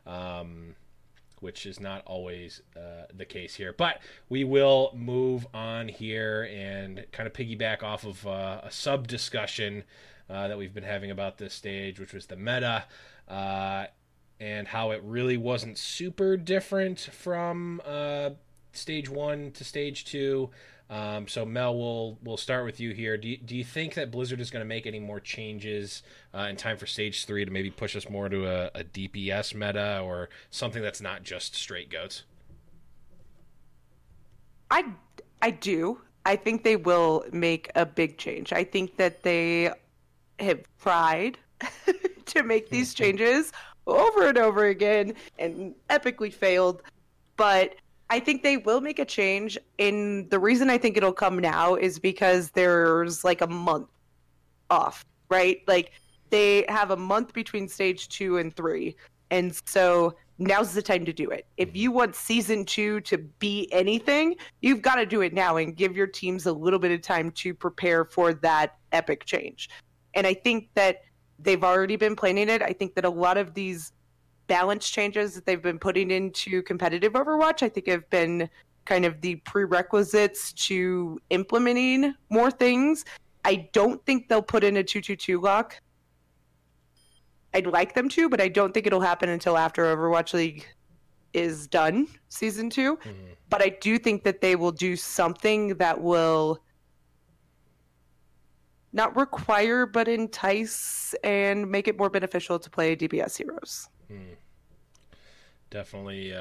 which is not always the case here. But we will move on here and kind of piggyback off of a sub discussion that we've been having about this stage, which was the meta, and how it really wasn't super different from stage 1 to stage 2. So Mel, we'll start with you here. Do you think that Blizzard is going to make any more changes in time for stage 3 to maybe push us more to a DPS meta or something that's not just straight goats? I do. I think they will make a big change. I think that they have tried to make these changes over and over again and epically failed. But I think they will make a change. And the reason I think it'll come now is because there's like a month off, right? Like they have a month between stage 2 and 3. And so now's the time to do it. If you want season 2 to be anything, you've got to do it now and give your teams a little bit of time to prepare for that epic change. And I think that they've already been planning it. I think that a lot of these balance changes that they've been putting into competitive Overwatch, I think have been kind of the prerequisites to implementing more things. I don't think they'll put in a 2-2-2 lock. I'd like them to, but I don't think it'll happen until after Overwatch League is done, season 2. Mm-hmm. But I do think that they will do something that will not require, but entice and make it more beneficial to play DPS heroes. Definitely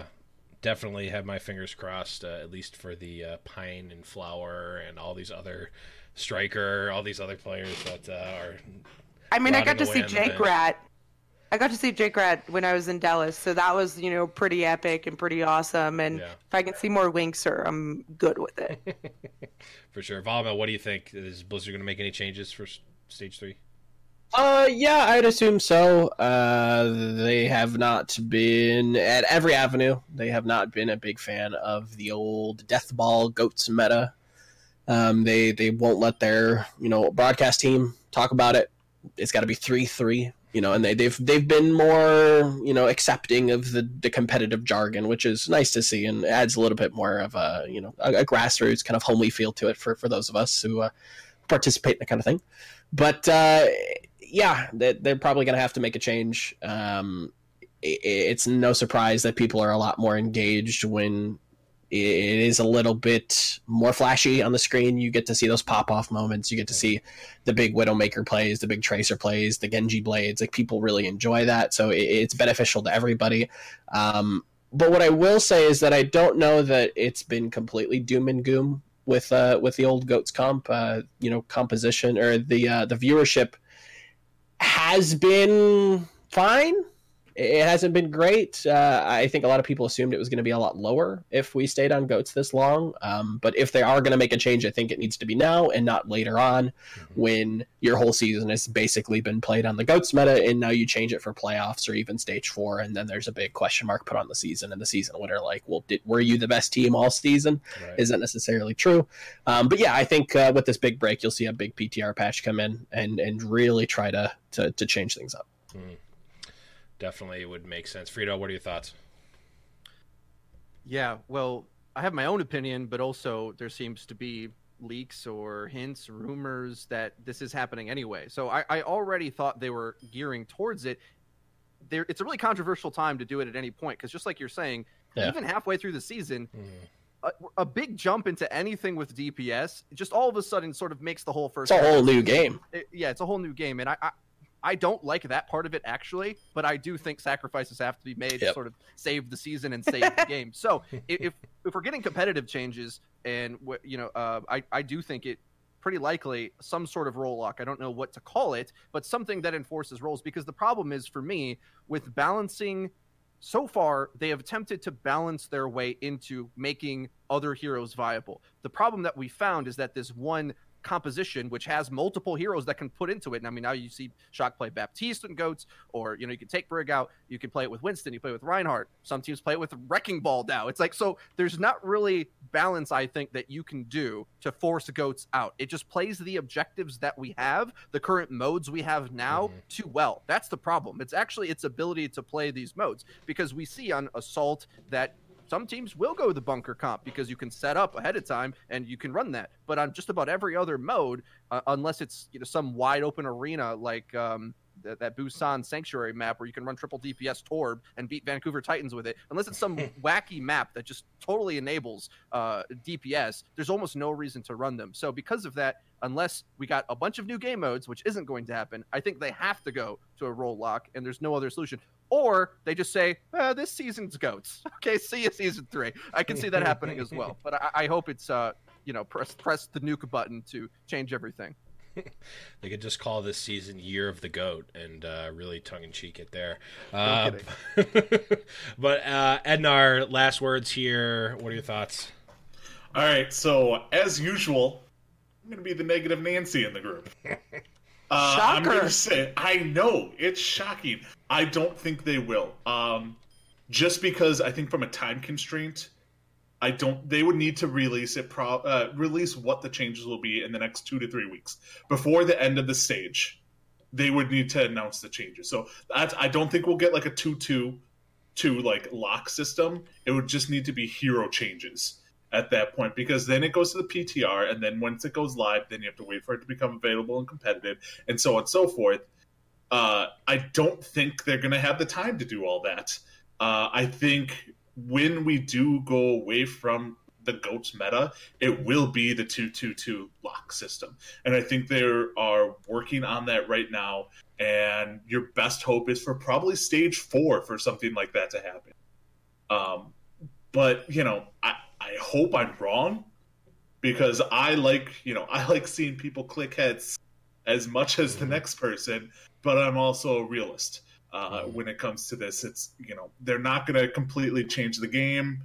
have my fingers crossed, at least for the Pine and Flower and all these other Striker, all these other players that are... I mean, I got to see Jankrat. I got to see Jankrat when I was in Dallas, so that was, pretty epic and pretty awesome. And if I can see more Linkser, I'm good with it. For sure. Valma, what do you think? Is Blizzard going to make any changes for Stage 3? Yeah, I'd assume so. They have not been, at every avenue, they have not been a big fan of the old Death Ball Goats meta. They won't let their, broadcast team talk about it. It's got to be 3-3, and they've been more, accepting of the competitive jargon, which is nice to see and adds a little bit more of a grassroots kind of homely feel to it for those of us who participate in that kind of thing. But yeah, they're probably going to have to make a change. It's no surprise that people are a lot more engaged when it is a little bit more flashy on the screen. You get to see those pop-off moments. You get to see the big Widowmaker plays, the big Tracer plays, the Genji blades. Like, people really enjoy that, so it's beneficial to everybody. But what I will say is that I don't know that it's been completely doom and gloom with the old Goats comp. Composition or the viewership has been fine. It hasn't been great. I think a lot of people assumed it was going to be a lot lower if we stayed on Goats this long. But if they are going to make a change, I think it needs to be now and not later on, when your whole season has basically been played on the Goats meta, and now you change it for playoffs or even stage 4, and then there's a big question mark put on the season, and the season winner were you the best team all season? Right. Isn't necessarily true. But yeah, I think with this big break, you'll see a big PTR patch come in and really try to change things up. Definitely would make sense. Frito, what are your thoughts? Yeah, well, I have my own opinion, but also there seems to be leaks or hints, rumors that this is happening anyway. So I already thought they were gearing towards it. It's a really controversial time to do it at any point, because just like you're saying, even halfway through the season, a big jump into anything with DPS just all of a sudden sort of makes the whole first... It's a whole new game. It's a whole new game, and I don't like that part of it, actually, but I do think sacrifices have to be made to sort of save the season and save the game. So if we're getting competitive changes, and I do think it pretty likely some sort of role lock. I don't know what to call it, but something that enforces roles, because the problem is, for me, with balancing, so far they have attempted to balance their way into making other heroes viable. The problem that we found is that this one composition, which has multiple heroes that can put into it. And I mean, now you see Shock play Baptiste and Goats, or you can take Brig out, you can play it with Winston, you play with Reinhardt, some teams play it with Wrecking Ball now. It's like, so there's not really balance, I think, that you can do to force Goats out. It just plays the objectives that we have, the current modes we have now, too well. That's the problem. It's actually its ability to play these modes, because we see on Assault that some teams will go the bunker comp because you can set up ahead of time and you can run that. But on just about every other mode, unless it's some wide open arena like that Busan Sanctuary map where you can run triple DPS Torb and beat Vancouver Titans with it, unless it's some wacky map that just totally enables DPS, there's almost no reason to run them. So because of that, unless we got a bunch of new game modes, which isn't going to happen, I think they have to go to a role lock, and there's no other solution. Or they just say, this season's goats. Okay, see you season 3. I can see that happening as well. But I hope it's, press the nuke button to change everything. They could just call this season Year of the Goat and really tongue-in-cheek it there. No But Ednar, last words here. What are your thoughts? All right, so as usual, I'm going to be the negative Nancy in the group. I'm going to say, I know, it's shocking. I don't think they will. Just because I think from a time constraint, they would need to release release what the changes will be in the next 2 to 3 weeks. Before the end of the stage, they would need to announce the changes. So I don't think we'll get like a 2-2 like lock system. It would just need to be hero changes at that point, because then it goes to the PTR, and then once it goes live, then you have to wait for it to become available and competitive, and so on and so forth. I don't think they're going to have the time to do all that. I think when we do go away from the GOATS meta, it will be the 2-2-2 lock system. And I think they are working on that right now, and your best hope is for probably stage 4 for something like that to happen. But, I hope I'm wrong, because I like seeing people click heads as much as the next person, but I'm also a realist. When it comes to this, it's, they're not going to completely change the game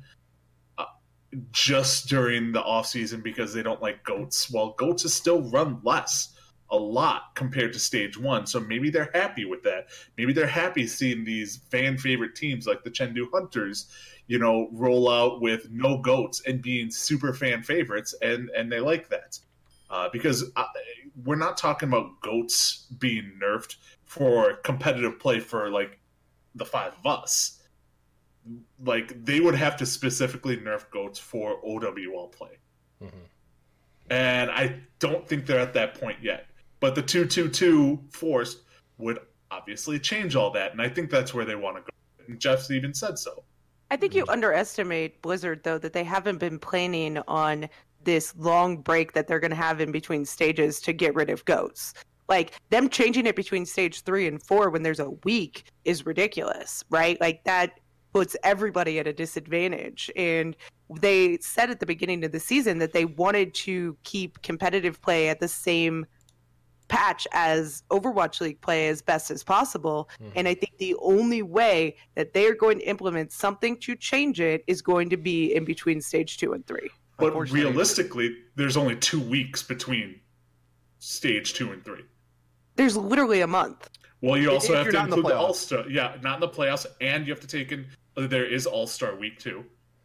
just during the off season because they don't like GOATS. Well, GOATS is still run a lot compared to stage 1. So maybe they're happy with that. Maybe they're happy seeing these fan favorite teams like the Chengdu Hunters, roll out with no GOATS and being super fan favorites. And they like that. Because we're not talking about GOATS being nerfed for competitive play for like the 5 of us. Like, they would have to specifically nerf GOATS for OWL play. Mm-hmm. And I don't think they're at that point yet. But the 2-2-2 forced would obviously change all that, and I think that's where they want to go. And Jeff's even said so. I think you underestimate Blizzard, though, that they haven't been planning on this long break that they're going to have in between stages to get rid of GOATS. Like, them changing it between stage 3 and 4 when there's a week is ridiculous, right? Like, that puts everybody at a disadvantage. And they said at the beginning of the season that they wanted to keep competitive play at the same patch as Overwatch League play as best as possible. And I think the only way that they're going to implement something to change it is going to be in between stage 2 and 3. But realistically, there's only 2 weeks between stage 2 and 3. There's literally a month. Well, you also have to include the All-Star. Yeah, not in the playoffs, and you have to take in, there is All-Star Week too.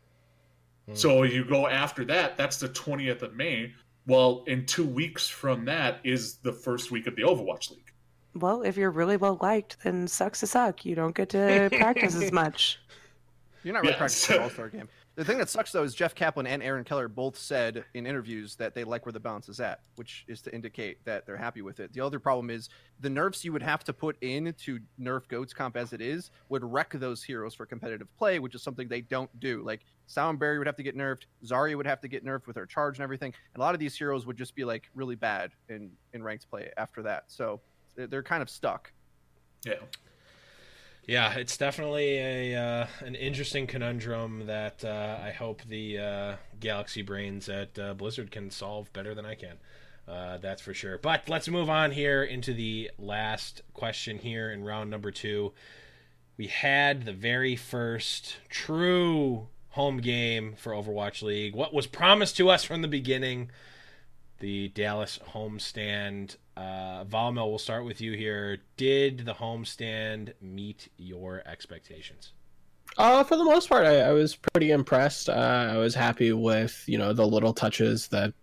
So you go after that, that's the 20th of May. Well, in 2 weeks from that is the first week of the Overwatch League. Well, if you're really well liked, then sucks to suck. You don't get to practice as much. You're not really practicing an All-Star game. The thing that sucks, though, is Jeff Kaplan and Aaron Keller both said in interviews that they like where the balance is at, which is to indicate that they're happy with it. The other problem is the nerfs you would have to put in to nerf GOATS comp as it is would wreck those heroes for competitive play, which is something they don't do. Like, Sound Barrier would have to get nerfed, Zarya would have to get nerfed with her charge and everything, and a lot of these heroes would just be, like, really bad in ranked play after that. So they're kind of stuck. Yeah. Yeah, it's definitely an interesting conundrum that I hope the Galaxy brains at Blizzard can solve better than I can. That's for sure. But let's move on here into the last question here in round number 2. We had the very first true home game for Overwatch League. What was promised to us from the beginning, the Dallas homestand. Valmel, we'll start with you here. Did the homestand meet your expectations? For the most part, I was pretty impressed. I was happy with, the little touches that,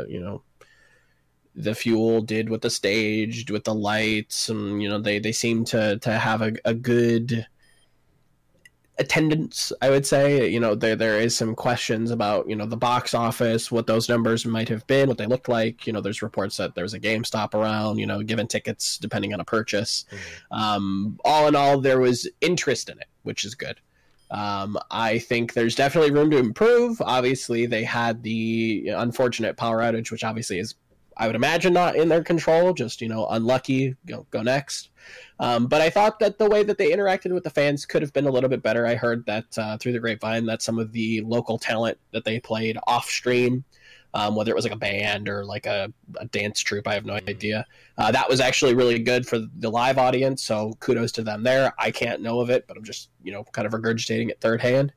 the Fuel did with the stage, with the lights, and, they seemed to have a good attendance, I would say. There is some questions about, the box office, what those numbers might have been, what they looked like. There's reports that there's a GameStop around, giving tickets depending on a purchase. All in all, there was interest in it, which is good. I think there's definitely room to improve. Obviously, they had the unfortunate power outage, which obviously is, I would imagine, not in their control, just, unlucky, go next. But I thought that the way that they interacted with the fans could have been a little bit better. I heard that through the grapevine that some of the local talent that they played off stream, whether it was like a band or like a dance troupe, I have no idea. That was actually really good for the live audience, so kudos to them there. I can't know of it, but I'm just, kind of regurgitating it third hand.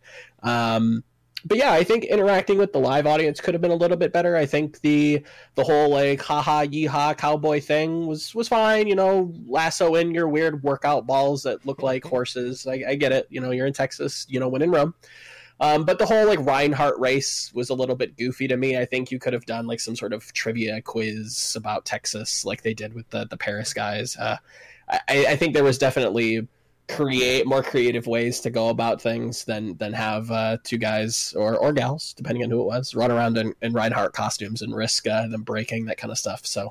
But yeah, I think interacting with the live audience could have been a little bit better. I think the whole like haha yeehaw cowboy thing was fine. Lasso in your weird workout balls that look like horses. I get it. You're in Texas. When in Rome. But the whole like Reinhardt race was a little bit goofy to me. I think you could have done like some sort of trivia quiz about Texas, like they did with the Paris guys. I think there was definitely more creative ways to go about things than have two guys or gals, depending on who it was, run around in Reinhardt costumes and risk them breaking, that kind of stuff. So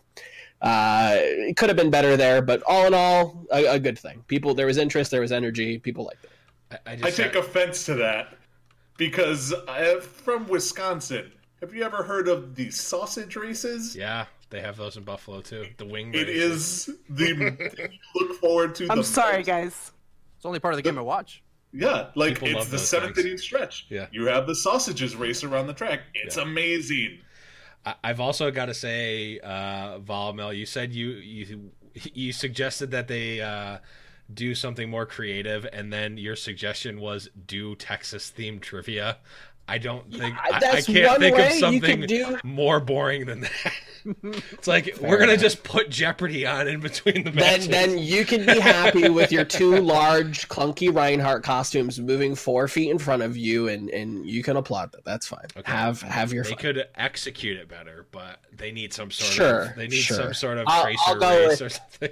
it could have been better there, but all in all, a good thing. There was interest, there was energy, people liked it. I take offense to that because I'm from Wisconsin. Have you ever heard of the sausage races? Yeah, they have those in Buffalo too. The wing It races. is the thing you look forward to. I'm sorry, guys. It's only part of the game I watch. Yeah, like People it's love the those seventh things. inning stretch. Yeah. You have the sausages race around the track. It's amazing. I've also got to say, Volmel, you said you suggested that they do something more creative, and then your suggestion was do Texas themed trivia. I don't think I can't think of something more boring than that. It's like we're gonna just put Jeopardy on in between the matches. Then you can be happy with your two large, clunky Reinhardt costumes moving 4 feet in front of you, and you can applaud that. That's fine. Okay. Have your They fun. could execute it better, but they need some sort Sure. some sort of I'll tracer go race or something.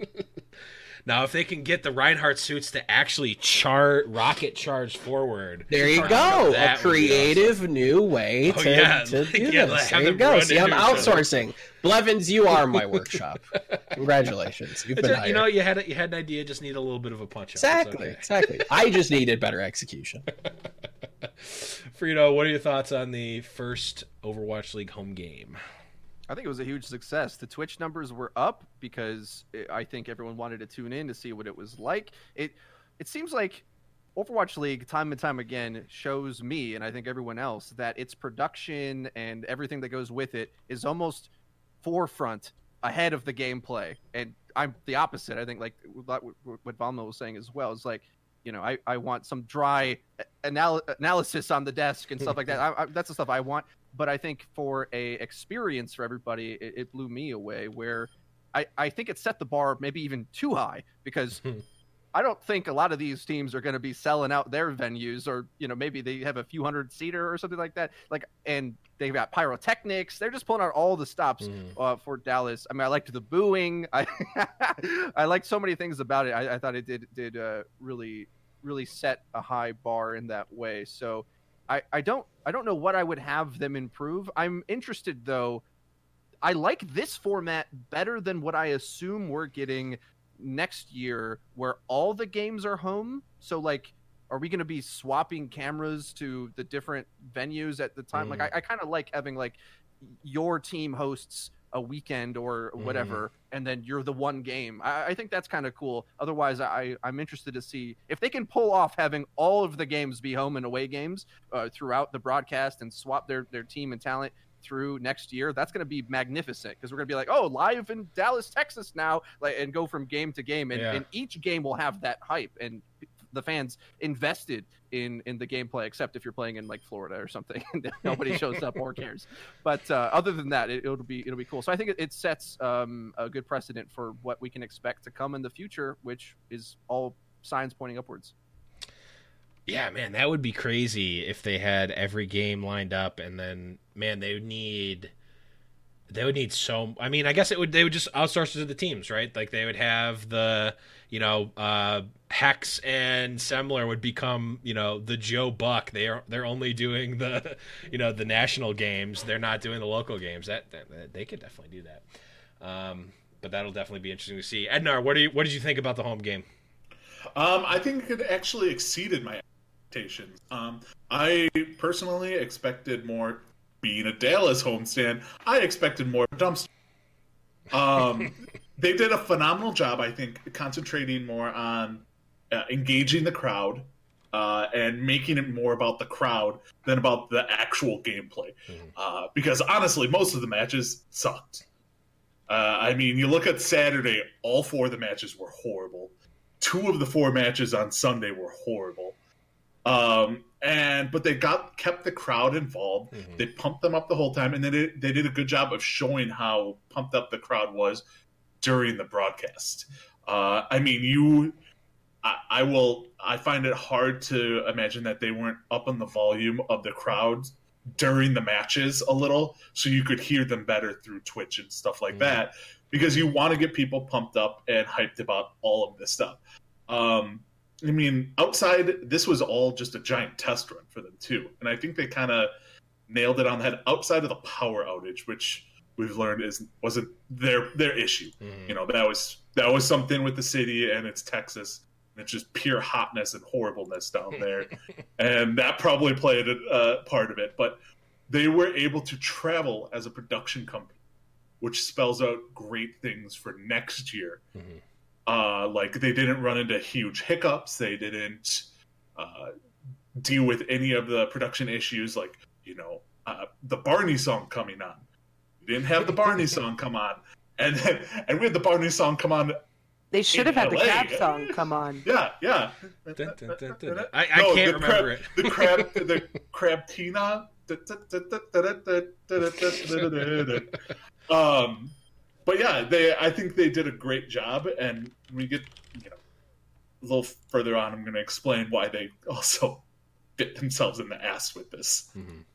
Now, if they can get the Reinhardt suits to actually rocket charge forward, There you go. A that would be creative new way to do Yeah, this. have There you them go. run See, I'm into each other. outsourcing. Blevins, you are my workshop. Congratulations. You've been hired. you had an idea, just need a little bit of a punch up. Exactly. I just needed better execution. Frito, what are your thoughts on the first Overwatch League home game? I think it was a huge success. The Twitch numbers were up because I think everyone wanted to tune in to see what it was like. It seems like Overwatch League, time and time again, shows me, and I think everyone else, that its production and everything that goes with it is almost forefront ahead of the gameplay. And I'm the opposite. I think like what Valmo was saying as well is like, I want some dry analysis on the desk and stuff like that. That's the stuff I want. But I think for a experience for everybody, it blew me away where I think it set the bar maybe even too high because I don't think a lot of these teams are going to be selling out their venues or, maybe they have a few hundred seater or something like that. And they've got pyrotechnics. They're just pulling out all the stops for Dallas. I mean, I liked the booing. I liked so many things about it. I thought it did really, really set a high bar in that way. So I don't know what I would have them improve. I'm interested though. I like this format better than what I assume we're getting next year, where all the games are home. So like, are we going to be swapping cameras to the different venues at the time? Like, I kind of like having like your team hosts a weekend or whatever, and then you're the one game. I think that's kind of cool. Otherwise, I'm interested to see if they can pull off having all of the games be home and away games throughout the broadcast and swap their team and talent through next year. That's going to be magnificent because we're going to be like, oh, live in Dallas, Texas now, and go from game to game, and each game will have that hype and the fans invested in the gameplay, except if you're playing in like Florida or something and nobody shows up or cares. But other than that, it'll be cool. So I think it sets a good precedent for what we can expect to come in the future, which is all signs pointing upwards. Yeah, man, that would be crazy if they had every game lined up, and then, man, they would need They would need so. I mean, I guess they would just outsource it to the teams, right? Like they would have the, Hex and Semler would become, the Joe Buck. They're only doing the, the national games. They're not doing the local games. That they could definitely do that. But that'll definitely be interesting to see. Ednar, what did you think about the home game? I think it actually exceeded my expectations. I personally expected more. Being a Dallas homestand, I expected more dumpster. They did a phenomenal job, I think, concentrating more on engaging the crowd and making it more about the crowd than about the actual gameplay. Because honestly, most of the matches sucked. I mean, you look at Saturday, all 4 of the matches were horrible. 2 of the 4 matches on Sunday were horrible. But they kept the crowd involved. They pumped them up the whole time, and they did a good job of showing how pumped up the crowd was during the broadcast. I find it hard to imagine that they weren't up on the volume of the crowd during the matches a little, so you could hear them better through Twitch and stuff like that, because you want to get people pumped up and hyped about all of this stuff. I mean, outside, this was all just a giant test run for them, too. And I think they kind of nailed it on the head outside of the power outage, which we've learned wasn't their issue. That was something with the city, and it's Texas. And it's just pure hotness and horribleness down there. And that probably played a part of it. But they were able to travel as a production company, which spells out great things for next year. Like they didn't run into huge hiccups. They didn't deal with any of the production issues, like the Barney song coming on. We didn't have the Barney song come on, and we had the Barney song come on. They should have had the crab song come on. Yeah. I can't remember it. The Crabtina. But yeah, I think they did a great job, and we get a little further on. I'm going to explain why they also bit themselves in the ass with this.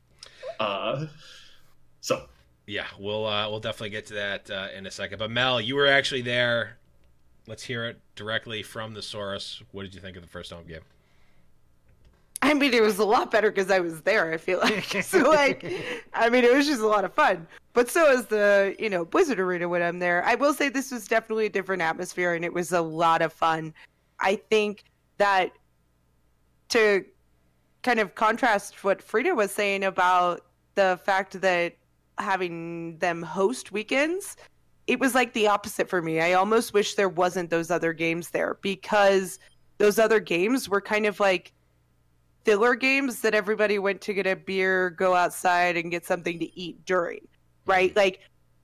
So yeah, we'll definitely get to that in a second. But Mel, you were actually there. Let's hear it directly from the source. What did you think of the first home game? I mean, it was a lot better because I was there, I feel like. So, it was just a lot of fun. But so is the, Blizzard Arena when I'm there. I will say this was definitely a different atmosphere, and it was a lot of fun. I think that to kind of contrast what Frida was saying about the fact that having them host weekends, it was like the opposite for me. I almost wish there wasn't those other games there, because those other games were kind of like filler games that everybody went to get a beer, go outside, and get something to eat during, right? Like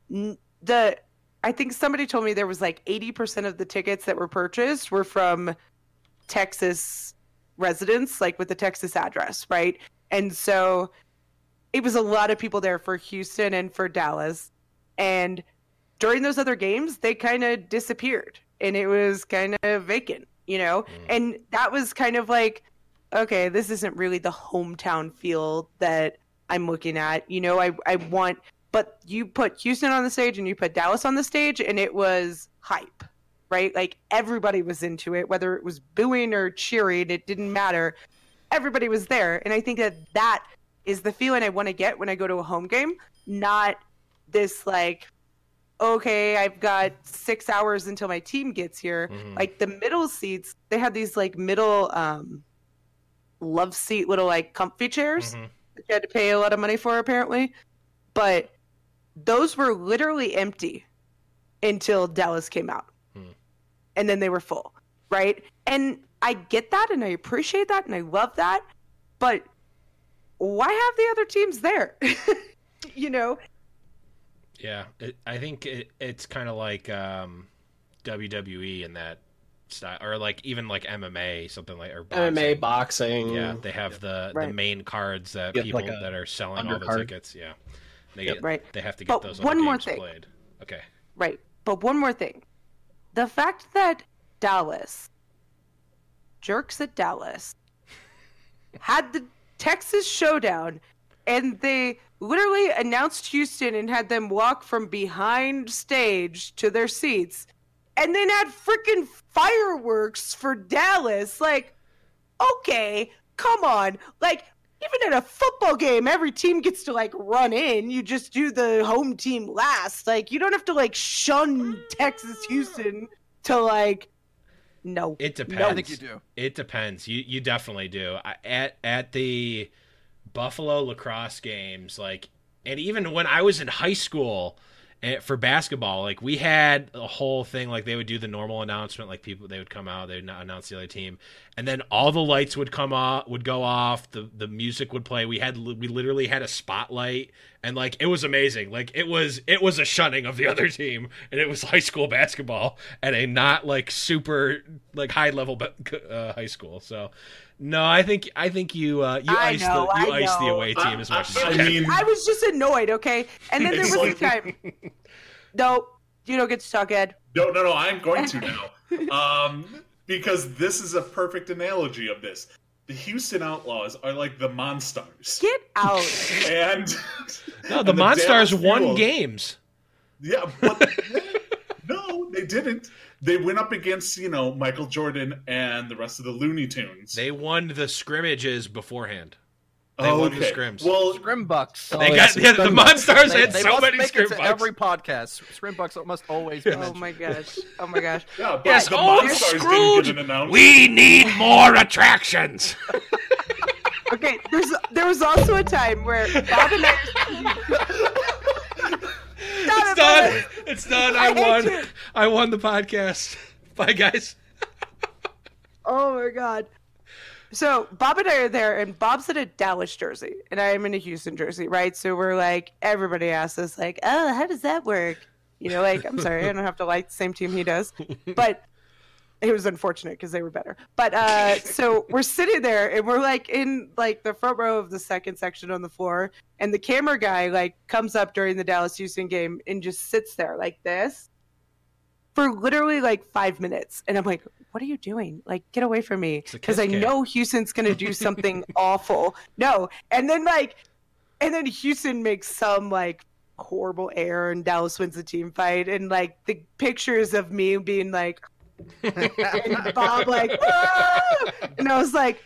I think somebody told me there was like 80% of the tickets that were purchased were from Texas residents, like with the Texas address, right? And so it was a lot of people there for Houston and for Dallas. And during those other games, they kind of disappeared, and it was kind of vacant, And that was kind of like, okay, this isn't really the hometown feel that I'm looking at. I want, but you put Houston on the stage and you put Dallas on the stage, and it was hype, right? Like everybody was into it, whether it was booing or cheering, it didn't matter. Everybody was there. And I think that is the feeling I want to get when I go to a home game, not this like, okay, I've got 6 hours until my team gets here. Like the middle seats, they had these like middle, love seat little like comfy chairs that you had to pay a lot of money for apparently, but those were literally empty until Dallas came out, and then they were full, right? And I get that, and I appreciate that, and I love that, but why have the other teams there? Yeah, I think it's kind of like WWE in that style, or like even like MMA, something like, or boxing. MMA, boxing. Yeah, they have the main cards that people like that are selling all the tickets. Yeah, they have to get those other games played. Okay, right. But one more thing, the fact that Dallas jerks at Dallas had the Texas Showdown, and they literally announced Houston and had them walk from behind stage to their seats, and then had freaking fireworks for Dallas. Like, okay, come on. Like, even at a football game, every team gets to, like, run in. You just do the home team last. Like, you don't have to, like, shun Texas Houston to, like, no. It depends. No. I think you do. It depends. You definitely do. At the Buffalo lacrosse games, like, and even when I was in high school for basketball, like, we had a whole thing, like, they would do the normal announcement, like, they would come out, they would announce the other team, and then all the lights would go off, the music would play. We literally had a spotlight, and, like, it was amazing. Like, it was a shunning of the other team, and it was high school basketball at a not, like, super, like, high level high school. So no, I think you ice the away team as much as you I can. mean, I was just annoyed, okay? And then there was a time. No, you don't get to talk, Ed. no, I'm going to now. Because this is a perfect analogy of this. The Houston Outlaws are like the Monstars. Get out. And No, the and Monstars Dallas won Fuel- games. Yeah, but no, they didn't. They went up against, Michael Jordan and the rest of the Looney Tunes. They won the scrimmages beforehand. They won the scrims. Well, Scrimbucks. They got the Monstars had so must many make it to Scrimbucks. every podcast. Scrimbucks must always be Oh mentioned. my gosh. Oh my gosh. yeah, but Yes, the oh, Monstars didn't Scrooge, get an announcement. we need more attractions. Okay, there was also a time where Bob and I. It's done. It's done. I hate won. you. I won the podcast. Bye, guys. Oh my god. So Bob and I are there, and Bob's in a Dallas jersey, and I am in a Houston jersey, right? So we're like, everybody asks us, like, oh, how does that work? Like, I'm sorry, I don't have to like the same team he does, but it was unfortunate because they were better. But so we're sitting there, and we're like in like the front row of the second section on the floor, and the camera guy like comes up during the Dallas Houston game and just sits there like this for literally like 5 minutes, and I'm like, what are you doing? Like, get away from me, because I know Houston's gonna do something awful. No, and then Houston makes some like horrible error, and Dallas wins the team fight, and like the pictures of me being like, and Bob like, "Ah!" and I was like,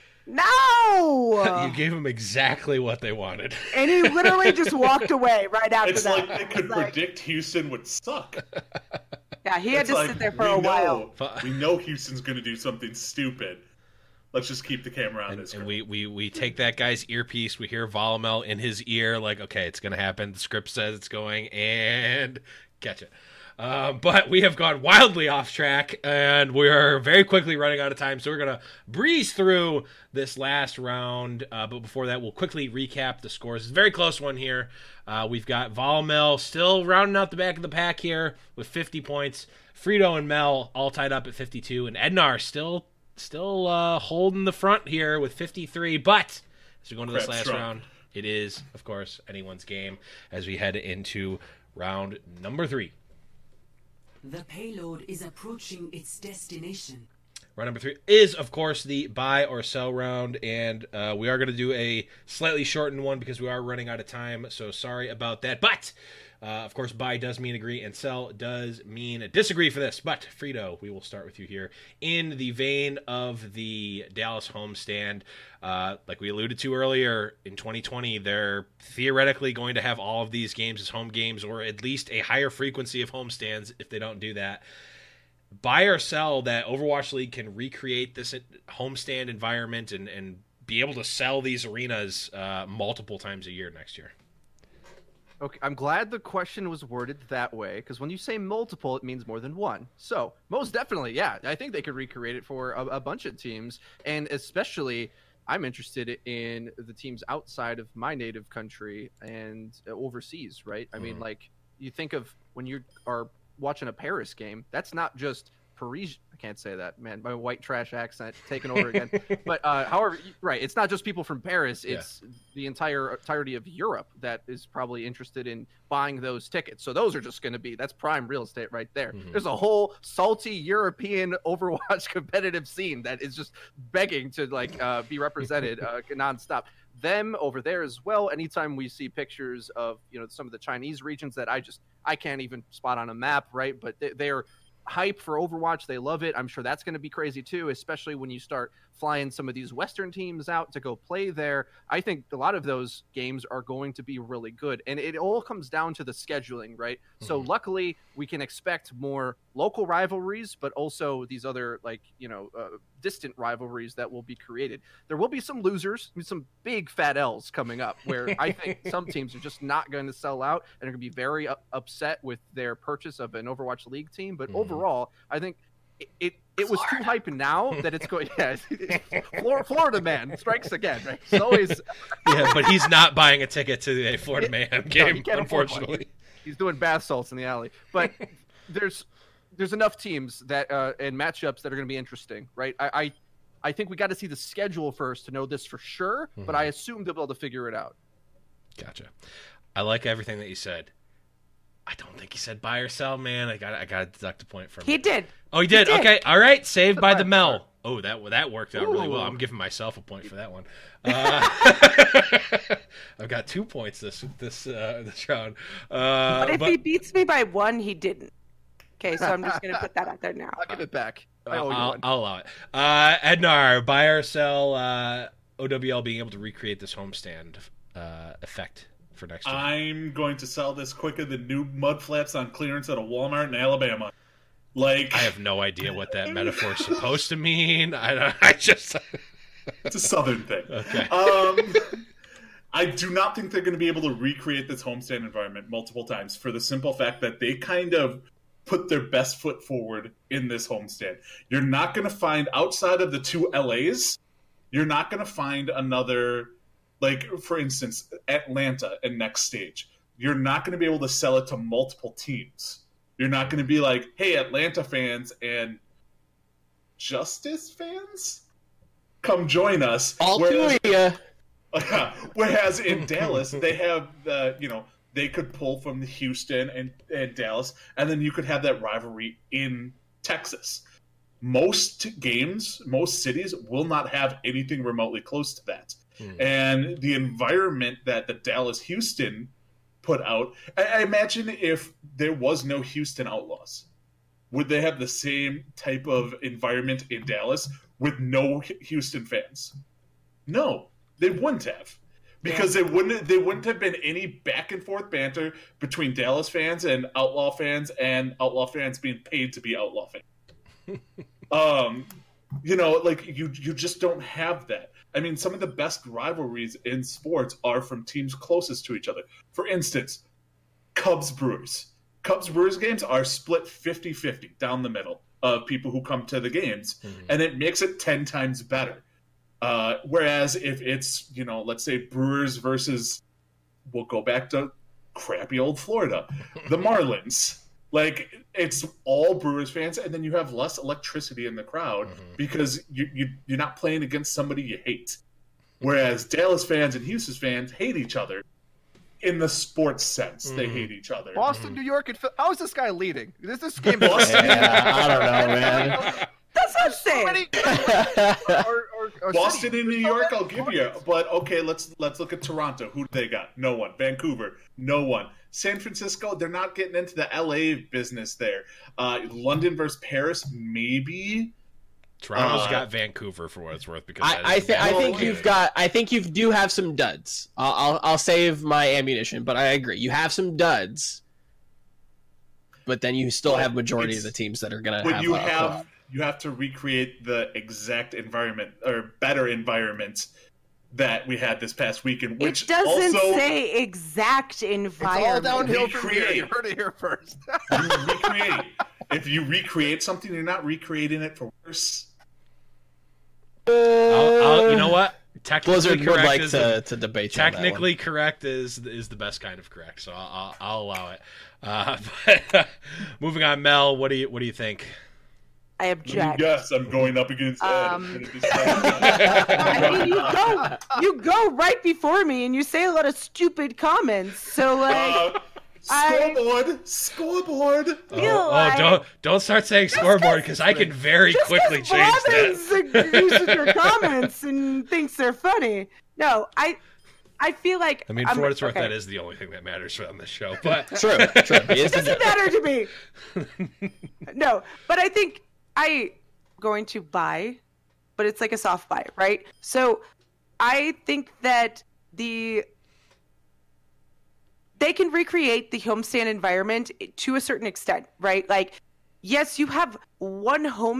no. You gave them exactly what they wanted. And he literally just walked away right after It's that. like they could predict Houston would suck. Yeah, he had It's to like, sit there for we a while. We know Houston's going to do something stupid. Let's just keep the camera on this. And we take that guy's earpiece. We hear Volumel in his ear, like, okay, it's going to happen. The script says it's going, and catch it. But we have gone wildly off track, and we are very quickly running out of time, so we're going to breeze through this last round. But before that, we'll quickly recap the scores. It's a very close one here. We've got Volumel still rounding out the back of the pack here with 50 points. Frito and Mel all tied up at 52, and Ednar still holding the front here with 53. But as we go into this last round, it is, of course, anyone's game as we head into round number 3. The payload is approaching its destination. Round number 3 is, of course, the buy or sell round, and we are going to do a slightly shortened one because we are running out of time, so sorry about that. But, of course, buy does mean agree, and sell does mean disagree for this. But, Frito, we will start with you here. In the vein of the Dallas homestand, like we alluded to earlier, in 2020, they're theoretically going to have all of these games as home games, or at least a higher frequency of homestands if they don't do that. Buy or sell that Overwatch League can recreate this homestand environment and be able to sell these arenas multiple times a year next year. Okay, I'm glad the question was worded that way, because when you say multiple, it means more than one. So, most definitely, yeah, I think they could recreate it for a bunch of teams, and especially, I'm interested in the teams outside of my native country and overseas, right? I mean, like, you think of when you are watching a Paris game, that's not just Paris. I can't say that, man. My white trash accent taking over again. But however, right, it's not just people from Paris. It's the entirety of Europe that is probably interested in buying those tickets. So those are just going to be, that's prime real estate right there. Mm-hmm. There's a whole salty European Overwatch competitive scene that is just begging to like be represented nonstop. them over there as well. Anytime we see pictures of, some of the Chinese regions that I can't even spot on a map, right? But they're hype for Overwatch. They love it. I'm sure that's going to be crazy too, especially when you start flying some of these Western teams out to go play there. I think a lot of those games are going to be really good. And it all comes down to the scheduling, right? Mm-hmm. So luckily we can expect more local rivalries, but also these other distant rivalries that will be created. There will be some losers, some big fat L's coming up where I think some teams are just not going to sell out and are going to be very upset with their purchase of an Overwatch League team. But overall, I think it was too hype now that it's going. Yeah, Florida man strikes again. Right? It's always. Yeah, but he's not buying a ticket to a Florida Mayhem game, unfortunately. He's doing bath salts in the alley. But there's enough teams that and matchups that are going to be interesting, right? I think we got to see the schedule first to know this for sure. But I assume they'll be able to figure it out. Gotcha. I like everything that you said. I don't think he said buy or sell, man. I got to deduct a point from him. He did. Oh, he did? Okay. All right. Saved by the Mel. Oh, that worked out really well. I'm giving myself a point for that one. I've got 2 points this round. But if he beats me by 1, he didn't. Okay, so I'm just going to put that out there now. I'll give it back. I'll allow it. Ednar, buy or sell OWL being able to recreate this homestand effect for next year? I'm going to sell this quicker than new mud flaps on clearance at a Walmart in Alabama. I have no idea what that metaphor is supposed to mean. It's a Southern thing. Okay. I do not think they're going to be able to recreate this homestand environment multiple times for the simple fact that they kind of put their best foot forward in this homestand. You're not going to find, outside of the 2 LAs, you're not going to find another, for instance, Atlanta and Next Stage. You're not going to be able to sell it to multiple teams. You're not going to be like, hey, Atlanta fans and Justice fans, come join us. Whereas in Dallas, they have they could pull from the Houston and Dallas, and then you could have that rivalry in Texas. Most games, most cities will not have anything remotely close to that. And the environment that the Dallas-Houston put out, I imagine if there was no Houston Outlaws, would they have the same type of environment in Dallas with no Houston fans? No, they wouldn't have. Because they wouldn't have been any back and forth banter between Dallas fans and Outlaw fans being paid to be Outlaw fans. You just don't have that. I mean, some of the best rivalries in sports are from teams closest to each other. For instance, Cubs-Brewers. Cubs-Brewers games are split 50-50 down the middle of people who come to the games, and it makes it 10 times better. Whereas if it's, let's say Brewers versus, we'll go back to crappy old Florida, the Marlins. It's all Brewers fans, and then you have less electricity in the crowd because you're not playing against somebody you hate. Whereas Dallas fans and Houston fans hate each other in the sports sense. They hate each other. Boston, New York, and how is this guy leading? This game. Boston. I don't know, man. That's what I'm saying. Boston and New York, I'll give you. But okay, let's look at Toronto. Who do they got? No one. Vancouver, no one. San Francisco, they're not getting into the LA business there. London versus Paris, maybe. Toronto's got Vancouver for what it's worth because I think you do have some duds. I'll save my ammunition, but I agree. You have some duds, but then you still have majority of the teams that are going to have. You have to recreate the exact environment or better environment that we had this past weekend, which it doesn't say exact environment. It's all downhill from here. You heard it here first. If you recreate something, you're not recreating it for worse. You know what? Blizzard would like to debate. Technically correct is the best kind of correct, so I'll allow it. But moving on, Mel, what do you think? I object. Yes, I'm going up against Ed. I mean, you go right before me and you say a lot of stupid comments. So scoreboard. Don't start saying scoreboard because I can very quickly change that. Uses your comments and thinks they're funny. No, I feel like I mean, for what it's worth, that is the only thing that matters on this show. But True. It doesn't matter to me. No, but I think going to buy, but it's like a soft buy, right? So I think that they can recreate the homestand environment to a certain extent, right? Like, yes, you have one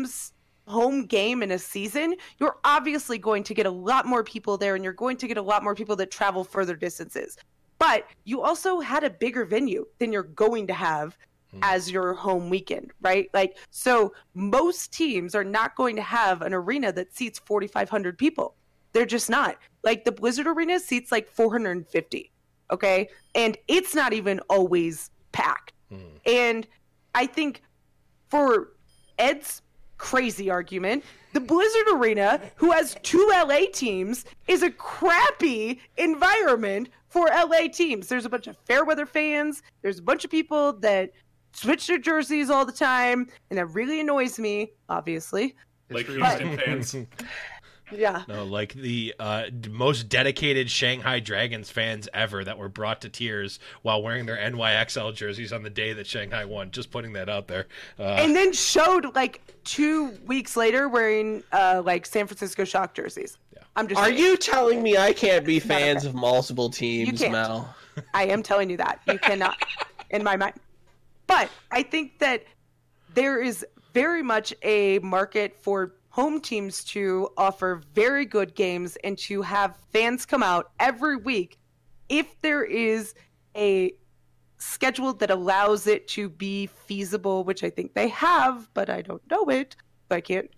home game in a season. You're obviously going to get a lot more people there, and you're going to get a lot more people that travel further distances. But you also had a bigger venue than you're going to have as your home weekend, right? Like, so most teams are not going to have an arena that seats 4,500 people. They're just not. Like, the Blizzard Arena seats like 450, okay? And it's not even always packed. And I think for Ed's crazy argument, the Blizzard Arena, who has 2 LA teams, is a crappy environment for LA teams. There's a bunch of Fairweather fans. There's a bunch of people that switch their jerseys all the time, and that really annoys me, obviously. Like Houston fans. Yeah. no, like the most dedicated Shanghai Dragons fans ever that were brought to tears while wearing their NYXL jerseys on the day that Shanghai won. Just putting that out there. And then showed like 2 weeks later wearing like San Francisco Shock jerseys. Yeah. I'm just Are saying. you telling me I can't be fans okay. of multiple teams, can't. Mel? I am telling you that. You cannot, in my mind. But I think that there is very much a market for home teams to offer very good games and to have fans come out every week if there is a schedule that allows it to be feasible, which I think they have, but I don't know it. I can't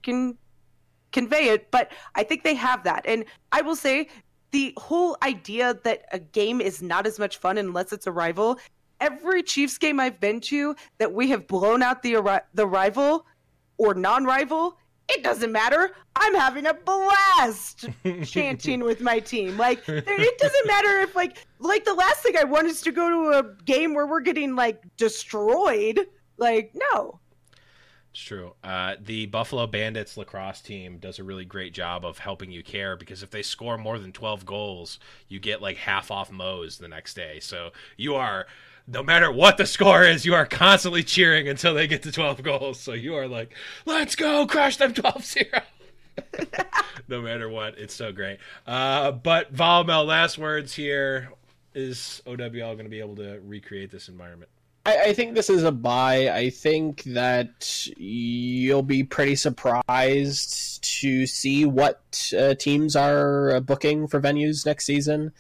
convey it, but I think they have that. And I will say the whole idea that a game is not as much fun unless it's a rival, every Chiefs game I've been to that we have blown out the rival or non-rival, it doesn't matter. I'm having a blast chanting with my team. Like, it doesn't matter if like the last thing I want is to go to a game where we're getting like destroyed. Like, no. It's true. The Buffalo Bandits lacrosse team does a really great job of helping you care, because if they score more than 12 goals, you get like half off Moe's the next day. So you are, no matter what the score is, you are constantly cheering until they get to 12 goals. So you are like, let's go, crush them 12-0. No matter what. It's so great. But Volmel, last words here. Is OWL going to be able to recreate this environment? I think this is a buy. I think that you'll be pretty surprised to see what teams are booking for venues next season.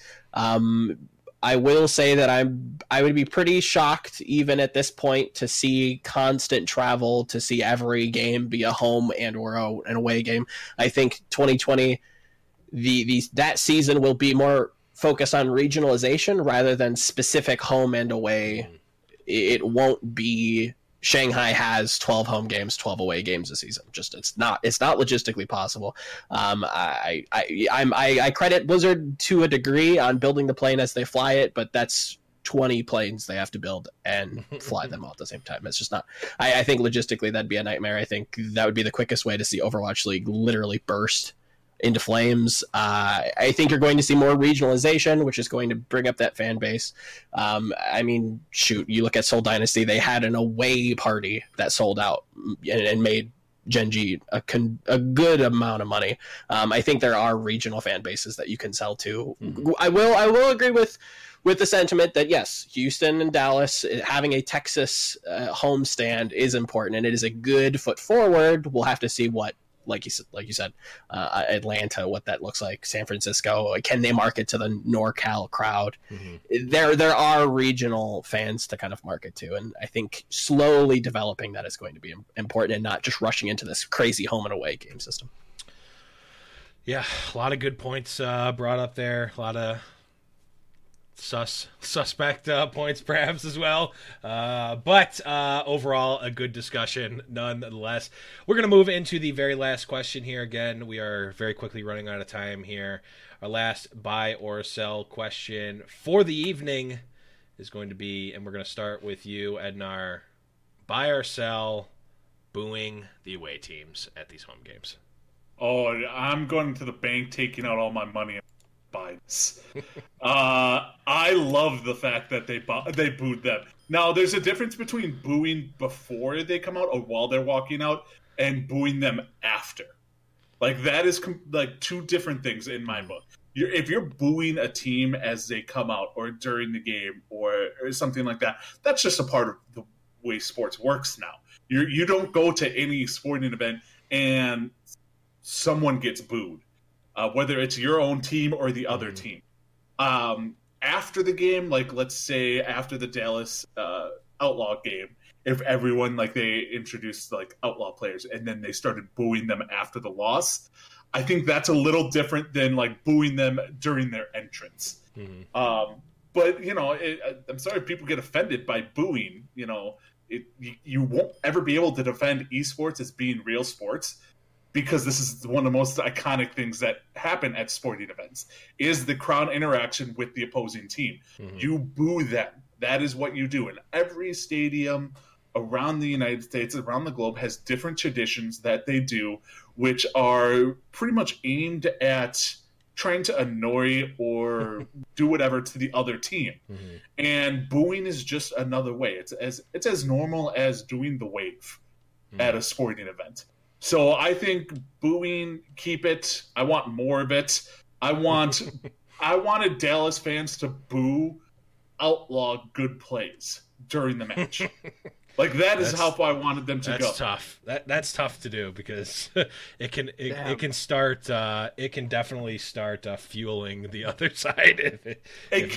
I will say that I would be pretty shocked even at this point to see constant travel, to see every game be a home and or an away game. I think 2020, that season will be more focused on regionalization rather than specific home and away. It won't be Shanghai has 12 home games, 12 away games a season. Just it's not logistically possible. I credit Blizzard to a degree on building the plane as they fly it, but that's 20 planes they have to build and fly them all at the same time. It's just not. I think logistically that'd be a nightmare. I think that would be the quickest way to see Overwatch League literally burst into flames. I think you're going to see more regionalization, which is going to bring up that fan base. I mean, shoot, you look at Seoul Dynasty, they had an away party that sold out and made Gen.G a good amount of money. I think there are regional fan bases that you can sell to. Mm-hmm. I will agree with the sentiment that yes, Houston and Dallas having a Texas homestand is important, and it is a good foot forward. We'll have to see what, like you said, Atlanta, what that looks like. San Francisco, can they market to the NorCal crowd? Mm-hmm. There are regional fans to kind of market to, and I think slowly developing that is going to be important, and not just rushing into this crazy home and away game system. Yeah, a lot of good points brought up there. A lot of suspect points perhaps as well, but overall a good discussion nonetheless. We're going to move into the very last question here. Again, we are very quickly running out of time here. Our last buy or sell question for the evening is going to be, and we're going to start with you, Ednar, buy or sell booing the away teams at these home games? Oh, I'm going to the bank, taking out all my money and buy minds. I love the fact that they booed them. Now, there's a difference between booing before they come out or while they're walking out and booing them after. Like, that is like two different things in my book. If you're booing a team as they come out or during the game or something like that, that's just a part of the way sports works now. You don't go to any sporting event and someone gets booed, whether it's your own team or the other team. After the game, like let's say after the Dallas Outlaw game, if everyone like they introduced like Outlaw players and then they started booing them after the loss, I think that's a little different than like booing them during their entrance. But you know, I'm sorry if people get offended by booing. You know, you won't ever be able to defend esports as being real sports, because this is one of the most iconic things that happen at sporting events is the crowd interaction with the opposing team. You boo them. That is what you do. And every stadium around the United States, around the globe, has different traditions that they do, which are pretty much aimed at trying to annoy or do whatever to the other team. And booing is just another way. It's as normal as doing the wave at a sporting event. So I think booing, keep it. I want more of it. I wanted Dallas fans to boo Outlaw good plays during the match. Like that's how far I wanted them to go. That's tough. That's tough to do because it can definitely start fueling the other side if it